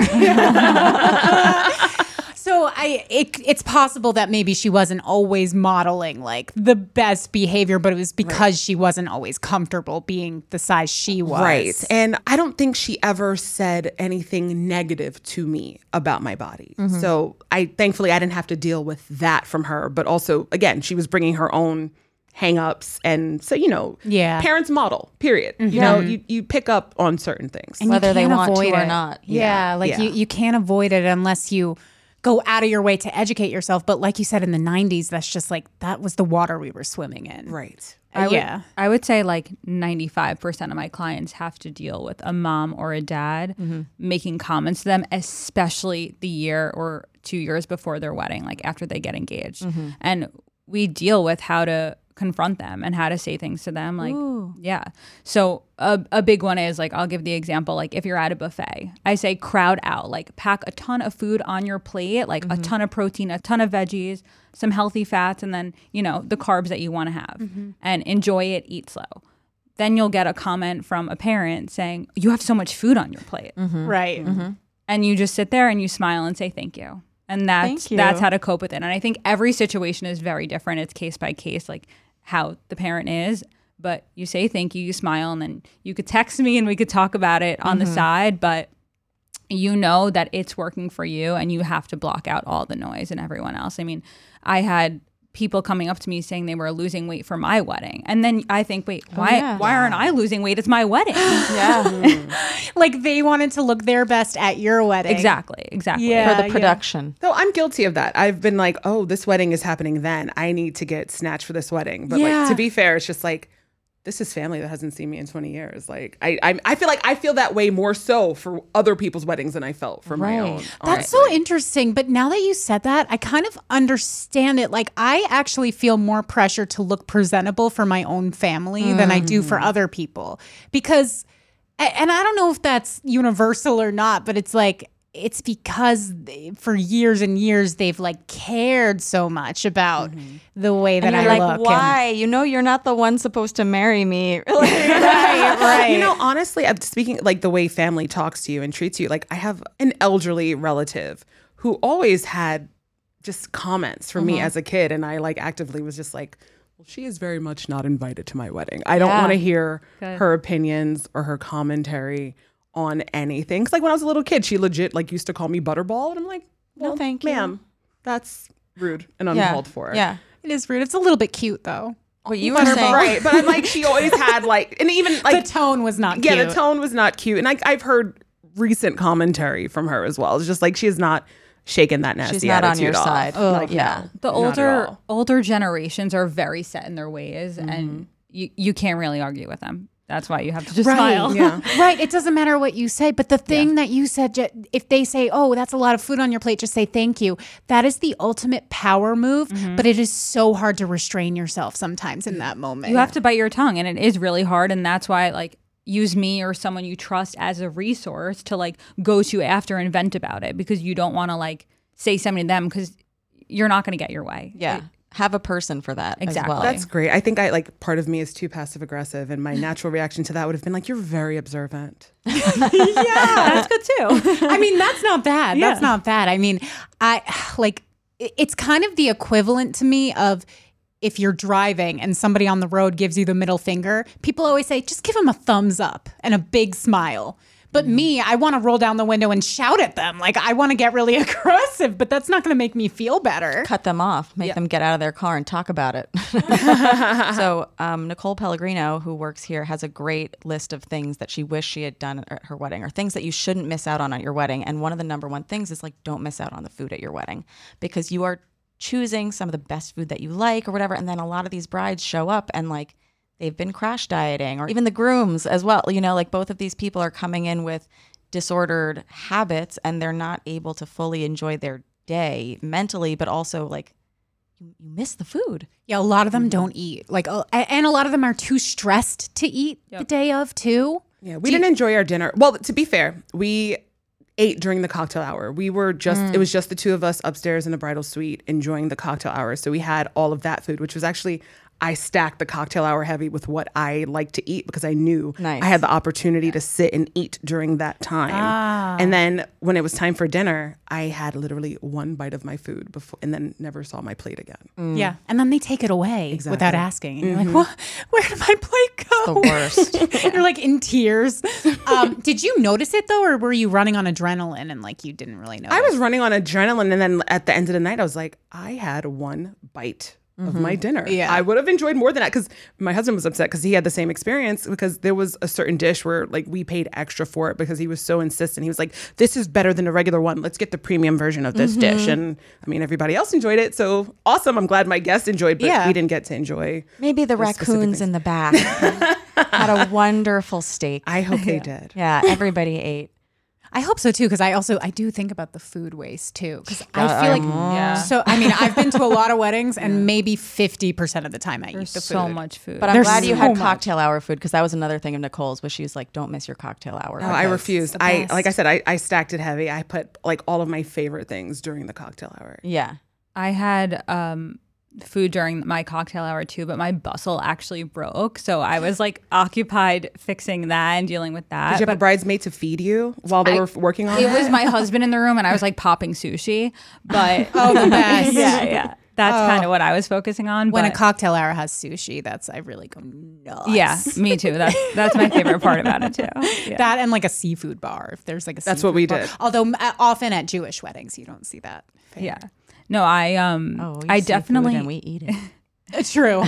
So I, it, it's possible that maybe she wasn't always modeling like the best behavior, but it was because she wasn't always comfortable being the size she was. Right. And I don't think she ever said anything negative to me about my body. Mm-hmm. So I thankfully I didn't have to deal with that from her. But also, again, she was bringing her own hang-ups. And so, you know, Yeah. parents model, period. You know, you, you pick up on certain things. And you Whether they can't want to avoid or it. not. Yeah, like Yeah. You, you can't avoid it unless you go out of your way to educate yourself. But like you said, in the nineties, that's just like, that was the water we were swimming in. Right. Uh, I would, yeah. I would say like ninety-five percent of my clients have to deal with a mom or a dad making comments to them, especially the year or two years before their wedding, like after they get engaged. And we deal with how to confront them and how to say things to them. Like, yeah. So a, a big one is like, I'll give the example, like if you're at a buffet, I say crowd out, like pack a ton of food on your plate, like a ton of protein, a ton of veggies, some healthy fats, and then, you know, the carbs that you want to have and enjoy it, eat slow. Then you'll get a comment from a parent saying, you have so much food on your plate. Right. And you just sit there and you smile and say thank you. And that's Thank you. that's how to cope with it. And I think every situation is very different. It's case by case, like how the parent is. But you say thank you, you smile, and then you could text me and we could talk about it on the side. But you know that it's working for you and you have to block out all the noise and everyone else. I mean, I had people coming up to me saying they were losing weight for my wedding. And then I think, wait, why yeah. why aren't I losing weight? It's my wedding. Yeah. Like they wanted to look their best at your wedding. Exactly, exactly. Yeah. For the production. No, I'm guilty of that. I've been like, oh, this wedding is happening then. I need to get snatched for this wedding. But Yeah. like to be fair, it's just like, this is family that hasn't seen me in twenty years. Like I, I, I feel like I feel that way more so for other people's weddings than I felt for my Right. own. That's honestly. so interesting. But now that you said that, I kind of understand it. Like, I actually feel more pressure to look presentable for my own family than I do for other people. Because, a- and I don't know if that's universal or not, but it's like, it's because they, for years and years, they've like cared so much about the way that And you're I like, look. why? You know, you're not the one supposed to marry me. And, right, right. You know, honestly, I'm speaking like the way family talks to you and treats you. Like I have an elderly relative who always had just comments for me as a kid, and I like actively was just like, well, she is very much not invited to my wedding. I don't Yeah. want to hear Good. her opinions or her commentary on anything. Because like when I was a little kid, she legit like used to call me Butterball, and I'm like, well, No, thank you. ma'am, that's rude and Yeah. uncalled for. Yeah. It is rude. It's a little bit cute, though. What you were saying. Right, but I'm like, she always had like, and even like The tone was not yeah, cute. the tone was not cute. And I, I've heard recent commentary from her as well. It's just like she is not shaking that nasty She's not on attitude your off. side. Like, yeah. no, The not at older all. older generations are very set in their ways, and you, you can't really argue with them. That's why you have to just smile. Yeah. Right. It doesn't matter what you say. But the thing that you said, ju- if they say, oh, that's a lot of food on your plate, just say thank you. That is the ultimate power move. But it is so hard to restrain yourself sometimes in that moment. You have to bite your tongue, and it is really hard. And that's why, like, use me or someone you trust as a resource to like go to after and vent about it, because you don't want to like say something to them because you're not going to get your way. Yeah. have a person for that Exactly. as well. That's great. I think I like part of me is too passive aggressive, and my natural reaction to that would have been like, "You're very observant." Yeah, That's good too. I mean, that's not bad. Yeah. That's not bad. I mean, I like it- it's kind of the equivalent to me of if you're driving and somebody on the road gives you the middle finger. People always say, just give them a thumbs up and a big smile. But me, I want to roll down the window and shout at them. Like, I want to get really aggressive, but that's not going to make me feel better. Cut them off, make them get out of their car and talk about it. So um, Nicole Pellegrino, who works here, has a great list of things that she wished she had done at her wedding, or things that you shouldn't miss out on at your wedding. And one of the number one things is like, don't miss out on the food at your wedding, because you are choosing some of the best food that you like or whatever. And then a lot of these brides show up and like, they've been crash dieting, or even the grooms as well. You know, like both of these people are coming in with disordered habits and they're not able to fully enjoy their day mentally, but also like you, you miss the food. Yeah, a lot of them don't eat. Like, uh, and a lot of them are too stressed to eat the day of too. Yeah, we didn't enjoy our dinner. Well, to be fair, we ate during the cocktail hour. We were just, it was just the two of us upstairs in the bridal suite enjoying the cocktail hour. So we had all of that food, which was actually, I stacked the cocktail hour heavy with what I like to eat because I knew Nice. I had the opportunity to sit and eat during that time. And then when it was time for dinner, I had literally one bite of my food before, and then never saw my plate again. Yeah, and then they take it away Exactly. without asking. And you're like, what? Where did my plate go? The worst. You're like in tears. Um, did you notice it though, or were you running on adrenaline and like you didn't really know? I was running on adrenaline, and then at the end of the night, I was like, I had one bite of my dinner. Yeah. I would have enjoyed more than that, because my husband was upset because he had the same experience, because there was a certain dish where like we paid extra for it because he was so insistent. He was like, this is better than a regular one. Let's get the premium version of this dish. And I mean, everybody else enjoyed it. So awesome. I'm glad my guests enjoyed, but Yeah. we didn't get to enjoy. Maybe the those specific raccoons things. in the back had a wonderful steak. I hope they did. Yeah, everybody ate. I hope so too, because I also I do think about the food waste too, because I Uh, feel like Yeah. so. I mean, I've been to a lot of weddings, and maybe fifty percent of the time I There's eat the food. so much food. But I'm There's glad you so had much. cocktail hour food, because that was another thing of Nicole's, was she was like, don't miss your cocktail hour. No, I because- refused. the I best. like I said, I, I stacked it heavy. I put like all of my favorite things during the cocktail hour. Yeah. I had um, food during my cocktail hour too, but my bustle actually broke. So I was like occupied fixing that and dealing with that. Did you have a But bridesmaid to feed you while they I- were working on it it? was my husband in the room and I was like popping sushi. But Oh, the best. yeah, yeah. That's kind of what I was focusing on. When a but- cocktail hour has sushi, that's I really go nuts. Yeah, me too. That's that's my favorite part about it too. Yeah. That and like a seafood bar. If there's like a That's seafood what we bar. did. Although uh, often at Jewish weddings you don't see that. Yeah. No, I um Oh, I you see food definitely and we eat it. It's true.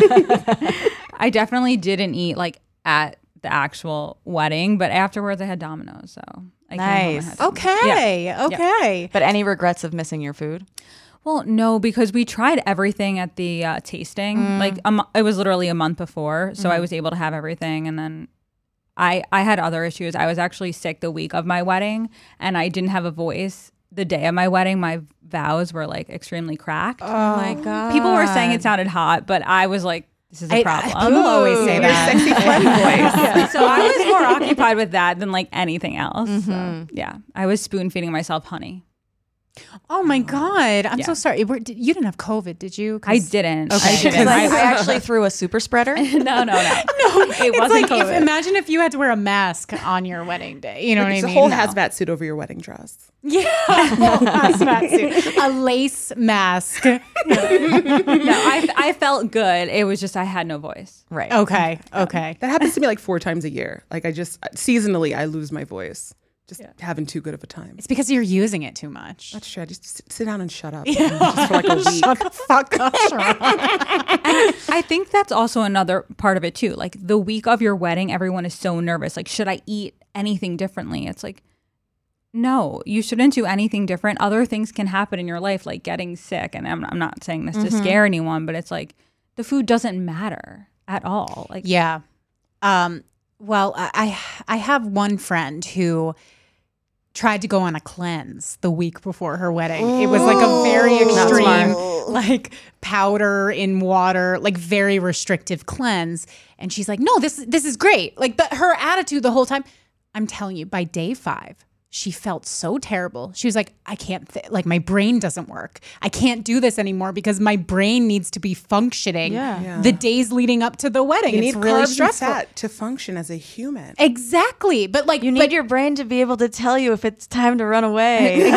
I definitely didn't eat like at the actual wedding, but afterwards I had Domino's, so I came home and Nice. had some. Okay. Okay. But any regrets of missing your food? Well, no, because we tried everything at the uh, tasting. Like a mo- it was literally a month before, so I was able to have everything, and then I I had other issues. I was actually sick the week of my wedding, and I didn't have a voice the day of my wedding. My vows were like extremely cracked. Oh my God. People were saying it sounded hot, but I was like, this is a I- problem. people always say Your that. sexy phlegm voice. Yeah, so I was more occupied with that than like anything else. So, yeah, I was spoon feeding myself honey. Oh my God. I'm Yeah. so sorry. Were- did- You didn't have COVID, did you? 'Cause- I didn't. Okay. I didn't. Like, I I- actually threw a super spreader. no, no, no. No, It it's wasn't like if, COVID. imagine if you had to wear a mask on your wedding day. You know It's what I a mean? whole No. hazmat suit over your wedding dress. Yeah, a whole hazmat suit. A lace mask. No, I, I felt good. It was just I had no voice. Right. Okay, okay. That happens to me like four times a year. Like I just seasonally I lose my voice. Just having too good of a time. It's because you're using it too much. That's true. I just sit, sit down and shut up. Just for like a week. Shut the fuck up, Sharon. I think that's also another part of it too. Like the week of your wedding, everyone is so nervous. Like, should I eat anything differently? It's like, no, you shouldn't do anything different. Other things can happen in your life, like getting sick. And I'm, I'm not saying this to scare anyone, but it's like the food doesn't matter at all. Like, Yeah. Um, well, I I have one friend who tried to go on a cleanse the week before her wedding. It was like a very extreme, like powder in water, like very restrictive cleanse. And she's like, no, this this is great. Like the, her attitude the whole time. I'm telling you, by day five, she felt so terrible. She was like, I can't, th- like my brain doesn't work. I can't do this anymore because my brain needs to be functioning Yeah. Yeah. the days leading up to the wedding. You it's need really carbs stressful. and fat to function as a human. Exactly. But like, You need but, your brain to be able to tell you if it's time to run away.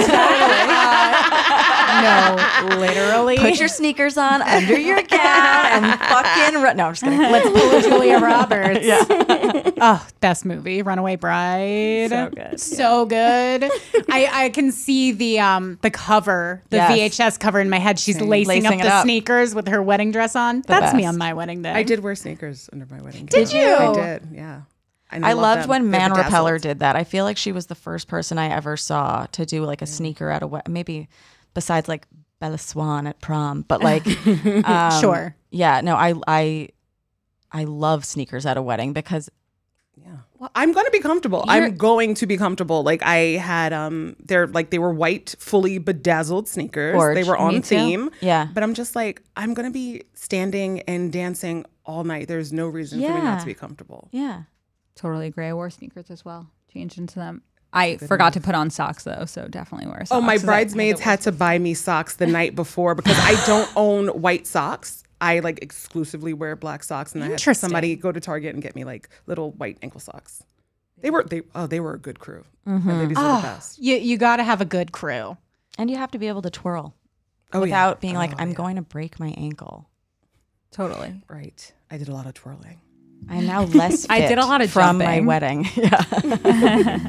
no, literally. Put your sneakers on under your gown and fucking run. No, I'm just kidding. Let's pull a Julia Roberts. Yeah. Oh, best movie, Runaway Bride. So good. So good. I, I can see the um the cover, the Yes. V H S cover in my head. She's Same. lacing, Lacing up it the up. sneakers with her wedding dress on. That's me best. on my wedding day. I did wear sneakers under my wedding. Did too. you? I did, yeah. And I love loved them. when They're Man bedazzled. Repeller did that. I feel like she was the first person I ever saw to do like a sneaker at a wedding. Maybe besides like Bella Swan at prom, but like um, Sure. Yeah, no, I I I love sneakers at a wedding because Yeah. Well, I'm going to be comfortable. You're- I'm going to be comfortable. Like I had, um, they're like they were white, fully bedazzled sneakers. Gorge. They were Me on too. theme. Yeah. But I'm just like, I'm going to be standing and dancing all night. There's no reason for me Yeah. not to be comfortable. yeah. Totally agree. I wore sneakers as well. Changed into them. I forgot to put on socks though, so definitely wear socks. Oh, my I- bridesmaids I had to buy me socks the night before because I don't own white socks. I like exclusively wear black socks, and I had Interesting. somebody go to Target and get me like little white ankle socks. They were they oh they were a good crew. Mm-hmm. My ladies were the best. You you got to have a good crew. And you have to be able to twirl Oh, without yeah. being like, Oh, I'm yeah. going to break my ankle. Totally. Right. I did a lot of twirling. I'm now less fit I did a lot of from my jumping. wedding. Yeah.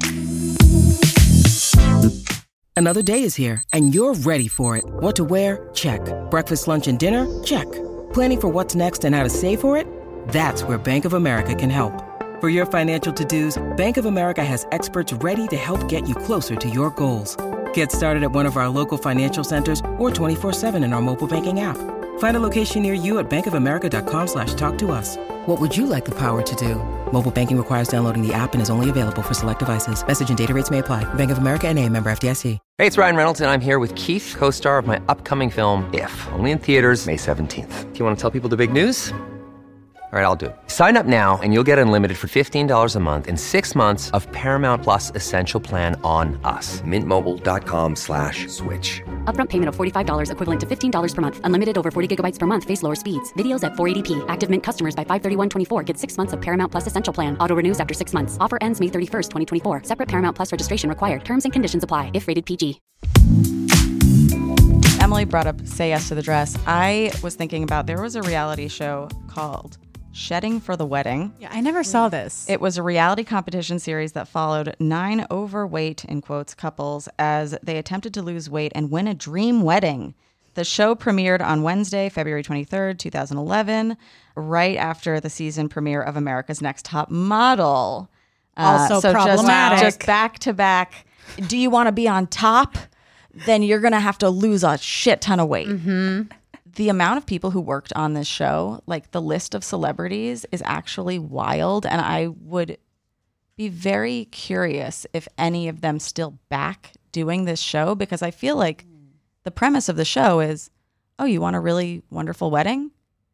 Another day is here, and you're ready for it. What to wear? Check. Breakfast, lunch, and dinner? Check. Planning for what's next and how to save for it? That's where Bank of America can help. For your financial to-dos, Bank of America has experts ready to help get you closer to your goals. Get started at one of our local financial centers or twenty-four seven in our mobile banking app. Find a location near you at bankofamerica.com slash talk to us. What would you like the power to do? Mobile banking requires downloading the app and is only available for select devices. Message and data rates may apply. Bank of America N A, member F D I C. Hey, it's Ryan Reynolds, and I'm here with Keith, co-star of my upcoming film, If, only in theaters May seventeenth. Do you want to tell people the big news? All right, I'll do it. Sign up now and you'll get unlimited for fifteen dollars a month and six months of Paramount Plus Essential Plan on us. Mint Mobile dot com slash switch. Upfront payment of forty-five dollars equivalent to fifteen dollars per month. Unlimited over forty gigabytes per month. Face lower speeds. Videos at four eighty p. Active Mint customers by five thirty-one twenty-four get six months of Paramount Plus Essential Plan. Auto renews after six months. Offer ends May thirty-first, twenty twenty-four. Separate Paramount Plus registration required. Terms and conditions apply if rated P G. Emily brought up Say Yes to the Dress. I was thinking about, there was a reality show called Shedding for the Wedding. Yeah, I never saw this. It was a reality competition series that followed nine overweight, in quotes, couples as they attempted to lose weight and win a dream wedding. The show premiered on Wednesday, February twenty-third, twenty eleven, right after the season premiere of America's Next Top Model. Also so just- problematic. Just, back to back. Do you want to be on top? Then you're going to have to lose a shit ton of weight. Mm-hmm. The amount of people who worked on this show, like the list of celebrities is actually wild. And I would be very curious if any of them still back doing this show, because I feel like the premise of the show is, oh, you want a really wonderful wedding?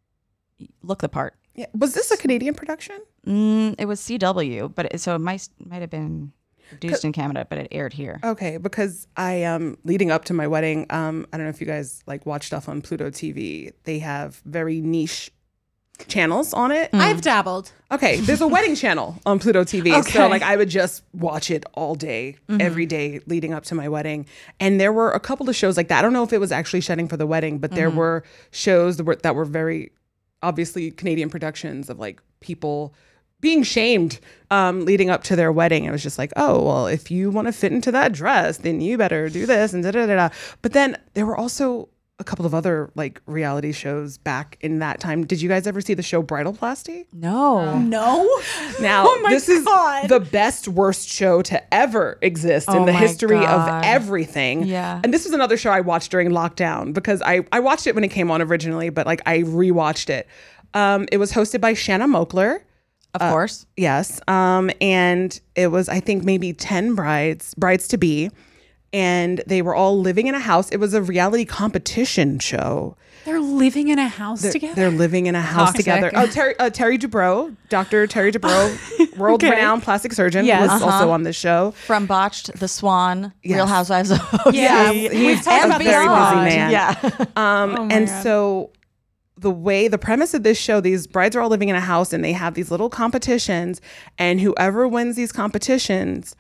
Look the part. Yeah. Was this a Canadian production? Mm, it was C W, but it, so it might might have been produced in Canada, but it aired here. Okay, because I um leading up to my wedding, um I don't know if you guys like watch stuff on Pluto T V. They have very niche channels on it. I've dabbled. Okay, there's a wedding channel on Pluto T V. Okay. So like I would just watch it all day, Mhm. every day leading up to my wedding. And there were a couple of shows like that. I don't know if it was actually Shedding for the Wedding, but there Mhm. were shows that were, that were very obviously Canadian productions of like people being shamed um, leading up to their wedding. It was just like, oh, well, if you want to fit into that dress, then you better do this and da da da da. But then there were also a couple of other like reality shows back in that time. Did you guys ever see the show Bridalplasty? No. No. Now, Oh my this is God. the best, worst show to ever exist Oh in the my history God. of everything. Yeah. And this was another show I watched during lockdown because I, I watched it when it came on originally, but like I rewatched it. Um, it was hosted by Shanna Mokler. Of Uh, course. Yes. Um, and it was, I think, maybe ten brides, brides to be. And they were all living in a house. It was a reality competition show. They're living in a house they're, together. They're living in a house Toxic. together. Oh, Terry, uh, Terry Dubrow, Doctor Terry Dubrow, world-renowned plastic surgeon, Yes. was Uh-huh. also on this show. From Botched, The Swan, Yes. Real Housewives of O C. Yeah, He's we've talked a about this very a busy lot. man. Yeah. Um, Oh my and God. so the way the premise of this show, these brides are all living in a house and they have these little competitions, and whoever wins these competitions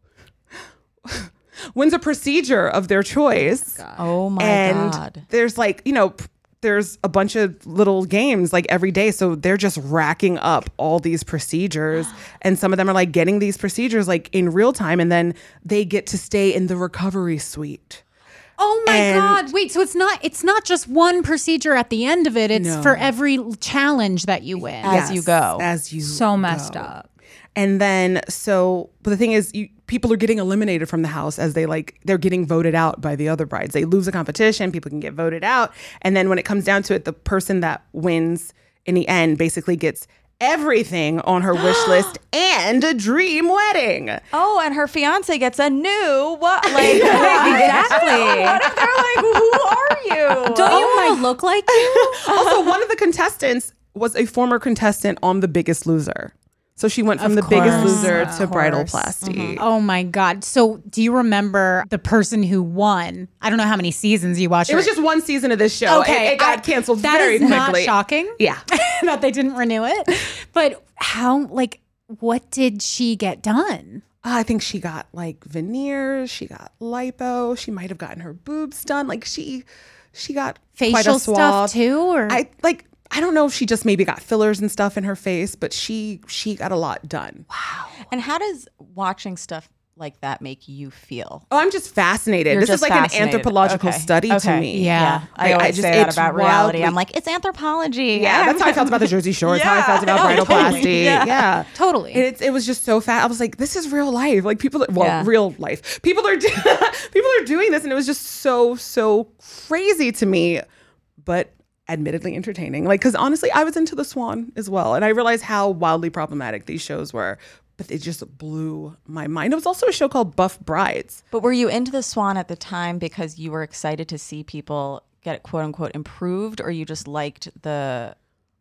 wins a procedure of their choice. Oh my and God. there's like, you know, p- there's a bunch of little games like every day. So they're just racking up all these procedures. And some of them are like getting these procedures like in real time. And then they get to stay in the recovery suite. Oh my And- God. Wait, so it's not it's not just one procedure at the end of it. It's No. for every l- challenge that you win. As you go. As you So messed go. up. And then so but the thing is you people are getting eliminated from the house as they like they're getting voted out by the other brides. They lose a competition, people can get voted out. And then when it comes down to it, the person that wins in the end basically gets everything on her wish list and a dream wedding. Oh, and her fiance gets a new what? Like exactly. What if they're like, who are you? Don't you want to look like you? Also, one of the contestants was a former contestant on The Biggest Loser. So she went from Of The Biggest course, Loser of to Bridal course. Plasty. Oh my God. So do you remember the person who won? I don't know how many seasons you watched. It was just one season of this show. Okay, It, it got I- canceled That very is not quickly. shocking. Yeah. that they didn't renew it. But how, like, what did she get done? I think she got like veneers. She got lipo. She might have gotten her boobs done. Like she, she got quite Facial a stuff swab. too? Or I like. I don't know if she just maybe got fillers and stuff in her face, but she she got a lot done. Wow. And how does watching stuff like that make you feel? Oh, I'm just fascinated. You're this just is like an fascinated. anthropological Okay. study to Okay. me. Yeah. I Like, always I just- say that it's about reality. wildly- I'm like, it's anthropology. Yeah, that's how I felt about the Jersey Shore. It's how I felt about Yeah. Bridal Oh, totally. Plasty. Yeah. Yeah. Totally. It, it was just so fat. I was like, this is real life. Like people, well, Yeah. real life. People are do- people are doing this, and it was just so so crazy to me, but admittedly entertaining. Like, because honestly, I was into The Swan as well, and I realized how wildly problematic these shows were. But it just blew my mind. It was also a show called Buff Brides. But were you into The Swan at the time because you were excited to see people get quote unquote improved, or you just liked the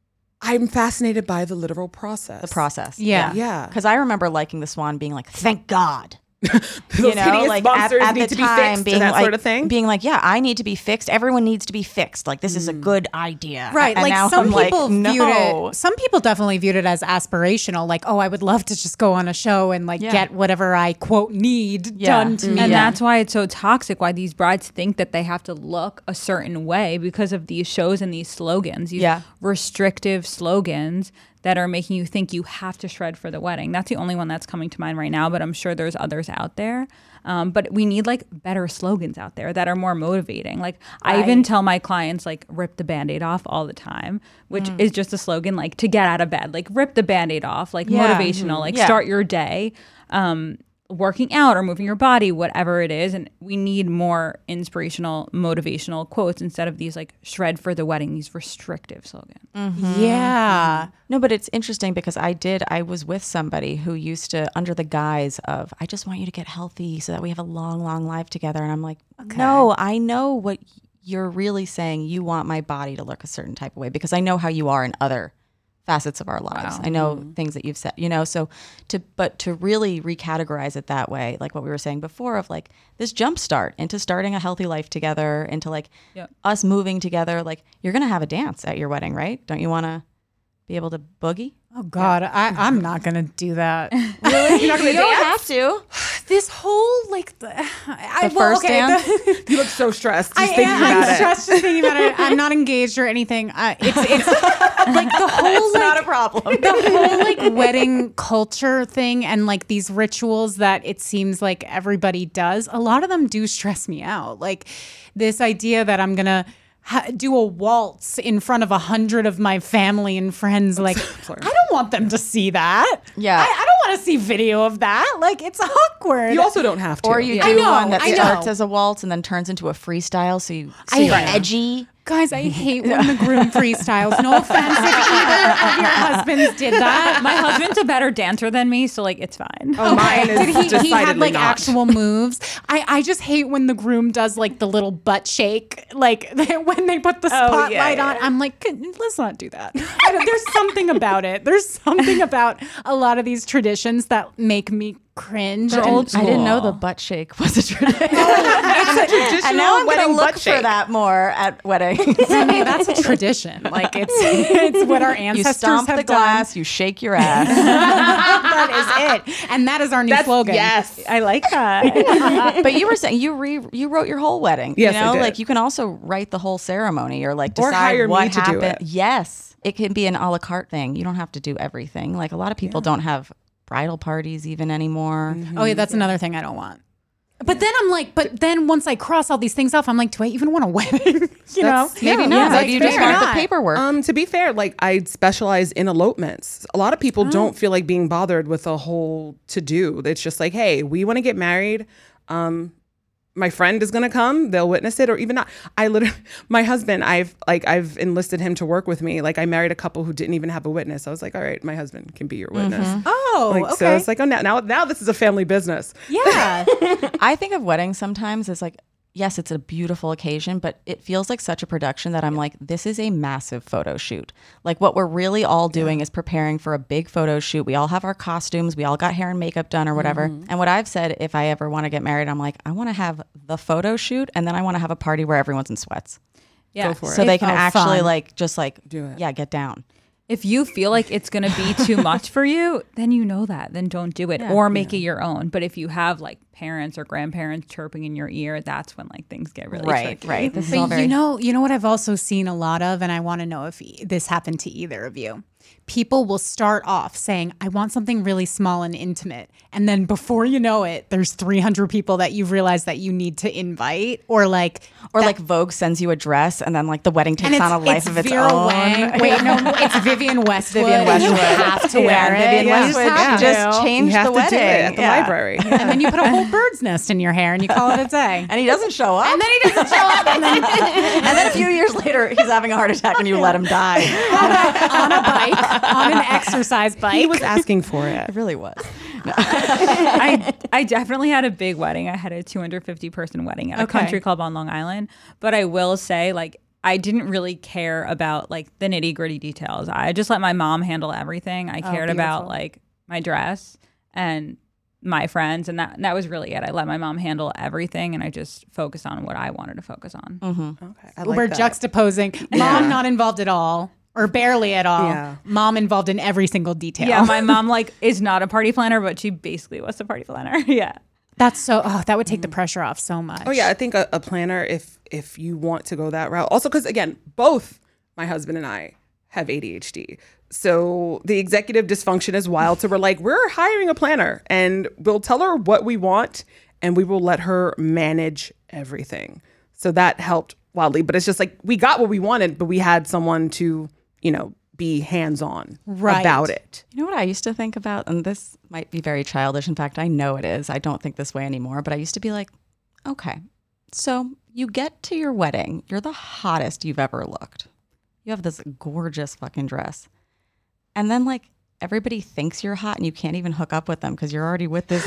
I'm fascinated by the literal process. the process? Yeah. Yeah. Because I remember liking The Swan, being like, thank God. Those hideous monsters need to be fixed and that like, sort of thing. being like, yeah, I need to be fixed. Everyone needs to be fixed. Like, this is a good idea. Right. And like now some I'm people like, viewed no. it. Some people definitely viewed it as aspirational. Like, oh, I would love to just go on a show and like Yeah. get whatever I quote need Yeah. done to Mm. me. And Yeah. that's why it's so toxic, why these brides think that they have to look a certain way because of these shows and these slogans, these Yeah. restrictive slogans that are making you think you have to shred for the wedding. That's the only one that's coming to mind right now, but I'm sure there's others out there. Um, but we need like better slogans out there that are more motivating. Like I even Right. tell my clients like rip the Band-Aid off all the time, which is just a slogan like to get out of bed, like rip the Band-Aid off, like Yeah. motivational, like Yeah. start your day. Um, working out or moving your body, whatever it is. And we need more inspirational, motivational quotes instead of these like shred for the wedding, these restrictive slogans. Yeah. No, but it's interesting because I did, I was with somebody who used to, under the guise of, I just want you to get healthy so that we have a long, long life together. And I'm like, no, I know what you're really saying. You want my body to look a certain type of way because I know how you are in other facets of our lives. Wow. I know things that you've said, you know, so to, but to really recategorize it that way, like what we were saying before of like this jump start into starting a healthy life together, into like Yep. us moving together, like you're going to have a dance at your wedding, right? Don't you want to be able to boogie? Oh God, I, I'm not gonna do that. Really? You're not going to You don't have to. This whole like the, I, The well, first okay, dance? the- You look so stressed just I thinking am. about I'm it. stressed just thinking about it. I'm not engaged or anything. Uh, it's it's like the whole It's like, not a problem. the whole like wedding culture thing and like these rituals that it seems like everybody does. A lot of them do stress me out. Like this idea that I'm gonna ha- do a waltz in front of a hundred of my family and friends. Like I don't want them to see that. Yeah. I, I don't want to see video of that. Like it's awkward. You also don't have to. Or you I do know, one that I know. starts as a waltz and then turns into a freestyle, so you so I- you're Yeah. edgy. Guys, I hate when the groom freestyles. No offense if either of your husbands did that. My husband's a better dancer than me, so like it's fine. Oh, mine is Did he, he had decidedly like not. actual moves. I, I just hate when the groom does like the little butt shake, like when they put the Oh, spotlight yeah, yeah. on. I'm like, "Can- let's not do that. I don't- there's something about it. There's something about a lot of these traditions that make me cringe. They're And- old I didn't know school. the butt shake was a tradition. It's a traditional and now I'm going to wedding look butt for shake. that more at weddings. I mean, that's a tradition. Like it's it's what our You ancestors stomp have the glass, you shake your ass. done. That is it, and that is our new That's- slogan. Yes. I like that. But you were saying you re you wrote your whole wedding. Yes, you I know, did. like you can also write the whole ceremony or like Or decide hire me what to do happened. it. Yes, it can be an a la carte thing. You don't have to do everything. Like a lot of people don't have bridal parties even anymore. Oh yeah, that's another thing I don't want. But then I'm like, but then once I cross all these things off, I'm like, do I even want a wedding? You know, That's- Maybe Yeah, not. yeah, Maybe you that's just fair. want the Not. paperwork. Um, to be fair, like I specialize in elopements. A lot of people Oh. don't feel like being bothered with a whole to do. It's just like, hey, we want to get married. Um, my friend is gonna come. They'll witness it, or even not. I literally, my husband, I've like I've enlisted him to work with me. Like I married a couple who didn't even have a witness. I was like, all right, my husband can be your witness. Oh, Like, okay. So it's like, oh, now, now, now this is a family business. yeah. I think of weddings sometimes as like, yes, it's a beautiful occasion, but it feels like such a production that I'm like, this is a massive photo shoot. Like what we're really all doing is preparing for a big photo shoot. We all have our costumes. We all got hair and makeup done or whatever. And what I've said, if I ever want to get married, I'm like, I want to have the photo shoot and then I want to have a party where everyone's in sweats. Yeah. Go for So it. they can Oh, actually fun. like, just like, Do it. yeah, get down. If you feel like it's going to be too much for you, then you know that. Then don't do it Yeah. or make it your own. But if you have like parents or grandparents chirping in your ear, that's when like things get really Right, tricky. right. This is all But very you know, you know what I've also seen a lot of, and I want to know if e- this happened to either of you. People will start off saying, I want something really small and intimate. And then before you know it, there's three hundred people that you've realized that you need to invite, or like, Or that- like Vogue sends you a dress and then like the wedding and takes it's, on a life it's of its Vera own. Wang. Wait, no, it's Vivian Westwood. Vivian and You Westwood. have to Yeah, wear it. Vivian You just Westwood have just to. changed You have the to wedding do it at the Yeah. library. And then you put a whole bird's nest in your hair and you call it a day. And he doesn't show up. And then he doesn't show up. And then And then a few years later, he's having a heart attack and you let him die. on a, on a bike, on an exercise bike. He was asking for it. It really was. I I definitely had a big wedding. I had a two hundred fifty person wedding at a Okay. country club on Long Island. But I will say, like, I didn't really care about like the nitty gritty details. I just let my mom handle everything. I cared about beautiful. like my dress and my friends, and that that was really it. I let my mom handle everything, and I just focused on what I wanted to focus on. Okay, I like We're that. juxtaposing. Mom not involved at all, or barely at all. Yeah. Mom involved in every single detail. Yeah, my mom like is not a party planner, but she basically was a party planner. Yeah. That's so. Oh, that would take the pressure off so much. Oh yeah, I think a, a planner, if if you want to go that route. Also, because again, both my husband and I have A D H D, so the executive dysfunction is wild. So we're like, we're hiring a planner, and we'll tell her what we want, and we will let her manage everything. So that helped wildly. But it's just like we got what we wanted, but we had someone to, you know, be hands-on Right. about it. You know what I used to think about? And this might be very childish. In fact, I know it is. I don't think this way anymore. But I used to be like, okay, so you get to your wedding. You're the hottest you've ever looked. You have this gorgeous fucking dress. And then like everybody thinks you're hot and you can't even hook up with them because you're already with this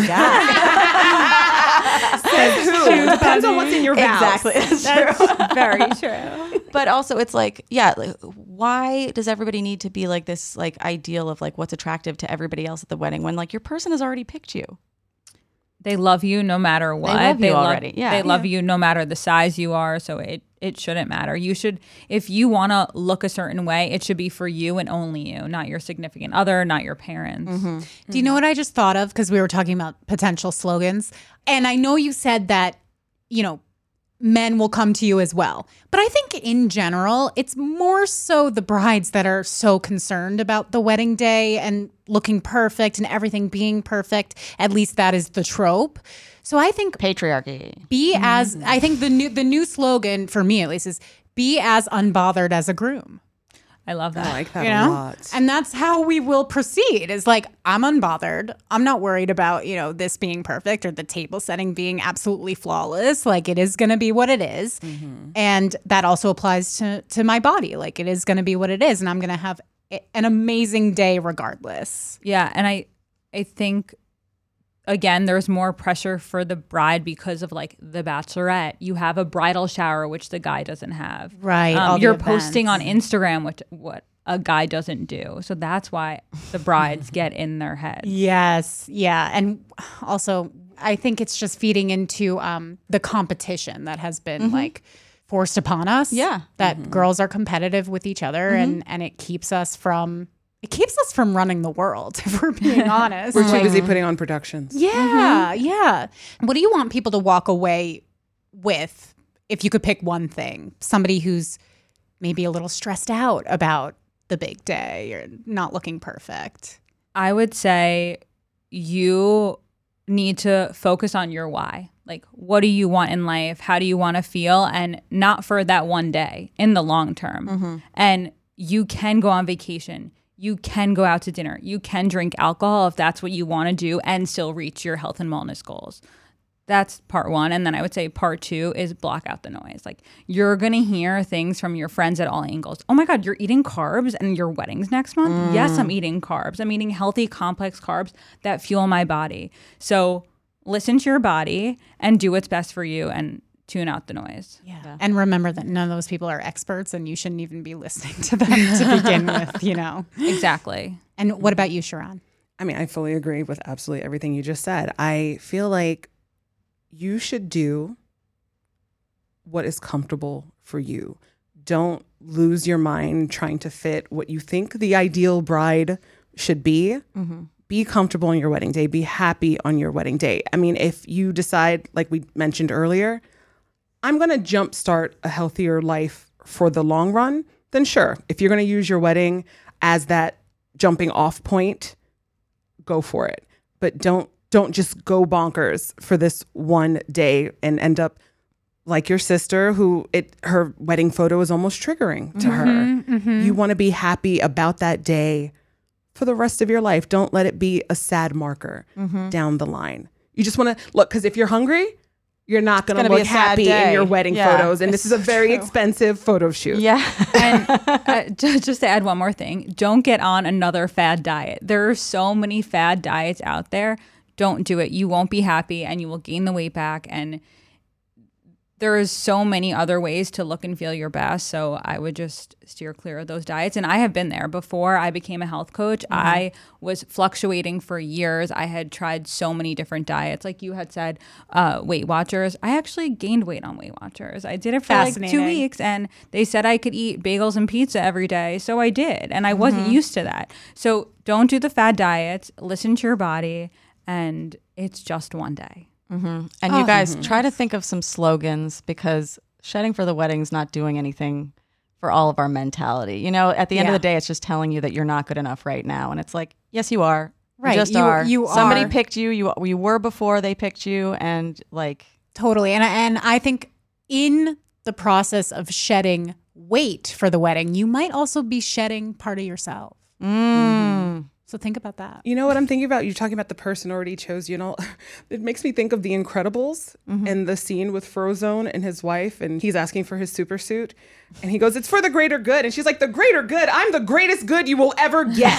guy. Says who? Depends on what's in your vows. Exactly. It's true. Very true. But also it's like, yeah, like, why does everybody need to be like this like ideal of like what's attractive to everybody else at the wedding when like your person has already picked you? They love you no matter what. love you already, yeah. They love Yeah. you no matter the size you are. So it it shouldn't matter. You should, if you want to look a certain way, it should be for you and only you, not your significant other, not your parents. Do you know what I just thought of? Because we were talking about potential slogans. And I know you said that, you know, men will come to you as well. But I think in general, it's more so the brides that are so concerned about the wedding day and looking perfect and everything being perfect. At least that is the trope. So I think Patriarchy. be as, I think the new the new slogan for me at least is be as unbothered as a groom. I love that. I like that you a know? lot. And that's how we will proceed. Is like, I'm unbothered. I'm not worried about, you know, this being perfect or the table setting being absolutely flawless. Like, it is going to be what it is. Mm-hmm. And that also applies to, to my body. Like, it is going to be what it is. And I'm going to have an amazing day regardless. Yeah. And I, I think, again, there's more pressure for the bride because of like the bachelorette. You have a bridal shower, which the guy doesn't have. Right. Um, all the you're events. posting on Instagram, which what a guy doesn't do. So that's why the brides get in their heads. Yes. Yeah. And also, I think it's just feeding into um, the competition that has been mm-hmm. like forced upon us. Yeah. That mm-hmm. girls are competitive with each other mm-hmm. and, and it keeps us from It keeps us from running the world, if we're being honest. We're too busy putting on productions. Yeah, mm-hmm. yeah. What do you want people to walk away with if you could pick one thing? Somebody who's maybe a little stressed out about the big day or not looking perfect. I would say you need to focus on your why. Like, what do you want in life? How do you want to feel? And not for that one day, in the long term. Mm-hmm. And you can go on vacation. You can go out to dinner. You can drink alcohol if that's what you want to do and still reach your health and wellness goals. That's part one. And then I would say part two is block out the noise. Like, you're going to hear things from your friends at all angles. Oh my God, you're eating carbs and your wedding's next month? Mm. Yes, I'm eating carbs. I'm eating healthy, complex carbs that fuel my body. So listen to your body and do what's best for you and tune out the noise. Yeah. yeah. And remember that none of those people are experts and you shouldn't even be listening to them to begin with, you know. Exactly. And what about you, Sharron? I mean, I fully agree with absolutely everything you just said. I feel like you should do what is comfortable for you. Don't lose your mind trying to fit what you think the ideal bride should be. Mm-hmm. Be comfortable on your wedding day. Be happy on your wedding day. I mean, if you decide, like we mentioned earlier, I'm going to jumpstart a healthier life for the long run, then sure. If you're going to use your wedding as that jumping off point, go for it. But don't don't just go bonkers for this one day and end up like your sister who it her wedding photo is almost triggering to mm-hmm, her. Mm-hmm. You want to be happy about that day for the rest of your life. Don't let it be a sad marker mm-hmm. down the line. You just want to look, because if you're hungry, you're not going to look happy in your wedding yeah, photos. And this is a very true. expensive photo shoot. Yeah. And uh, just to add one more thing, don't get on another fad diet. There are so many fad diets out there. Don't do it. You won't be happy and you will gain the weight back. And there is so many other ways to look and feel your best. So I would just steer clear of those diets. And I have been there. Before I became a health coach, mm-hmm. I was fluctuating for years. I had tried so many different diets. Like you had said, uh, Weight Watchers. I actually gained weight on Weight Watchers. I did it for like two weeks and they said I could eat bagels and pizza every day. So I did. And I mm-hmm. wasn't used to that. So don't do the fad diets. Listen to your body. And it's just one day. Mm-hmm. And oh. you guys, mm-hmm. try to think of some slogans, because shedding for the wedding is not doing anything for all of our mentality. You know, at the end yeah. of the day, it's just telling you that you're not good enough right now. And it's like, yes, you are. Right. You just you, are. You Somebody are. picked you. You you were before they picked you. And like. Totally. And, and I think in the process of shedding weight for the wedding, you might also be shedding part of yourself. Mm. Mm-hmm. So think about that. You know what I'm thinking about? You're talking about the person already chose you. Know, it makes me think of The Incredibles mm-hmm. and the scene with Frozone and his wife, and he's asking for his super suit. And he goes, it's for the greater good. And she's like, the greater good? I'm the greatest good you will ever get.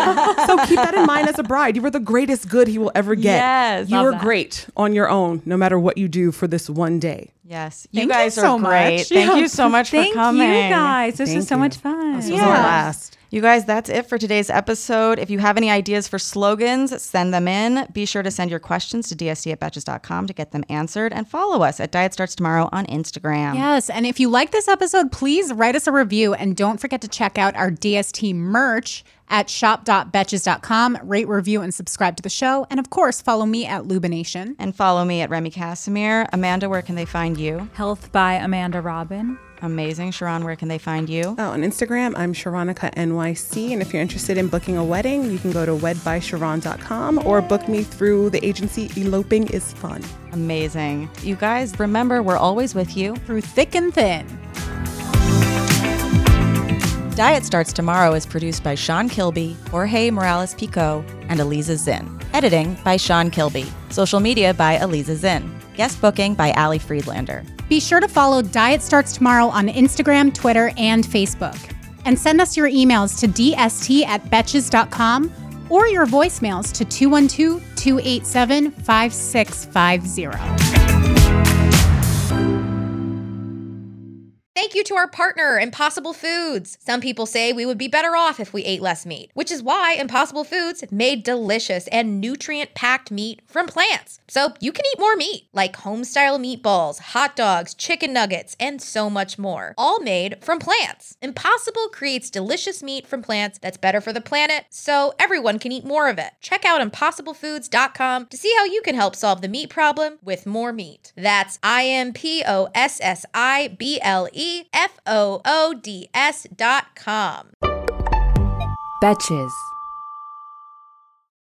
So keep that in mind as a bride. You were the greatest good he will ever get. Yes, you were that. great on your own, no matter what you do for this one day. Yes. You Thank guys you are so great. much. Thank yeah. you so much Thank for coming. Thank you guys. This Thank was so you. much fun. This yeah. was our last. You guys, that's it for today's episode. If you have any ideas for slogans, send them in. Be sure to send your questions to d s t at betches dot com to get them answered. And follow us at Diet Starts Tomorrow on Instagram. Yes. And if you like this episode, please write us a review. And don't forget to check out our D S T merch at shop dot betches dot com. Rate, review, and subscribe to the show. And of course, follow me at Lubination. And follow me at Remy Casimir. Amanda, where can they find you? Health by Amanda Robin. Amazing. Sharron, where can they find you? Oh, on Instagram, I'm Sharonica N Y C. And if you're interested in booking a wedding, you can go to wed by sharon dot com or book me through the agency Eloping is Fun. Amazing. You guys, remember, we're always with you through thick and thin. Diet Starts Tomorrow is produced by Sean Kilby, Jorge Morales-Pico, and Eliza Zinn. Editing by Sean Kilby. Social media by Eliza Zinn. Guest booking by Ali Friedlander. Be sure to follow Diet Starts Tomorrow on Instagram, Twitter, and Facebook. And send us your emails to d s t at betches dot com or your voicemails to two one two, two eight seven, five six five zero. Thank you to our partner, Impossible Foods. Some people say we would be better off if we ate less meat, which is why Impossible Foods made delicious and nutrient-packed meat from plants. So you can eat more meat, like home-style meatballs, hot dogs, chicken nuggets, and so much more, all made from plants. Impossible creates delicious meat from plants that's better for the planet, so everyone can eat more of it. Check out impossible foods dot com to see how you can help solve the meat problem with more meat. That's I M P O S S I B L E F O O D S dot com. Betches.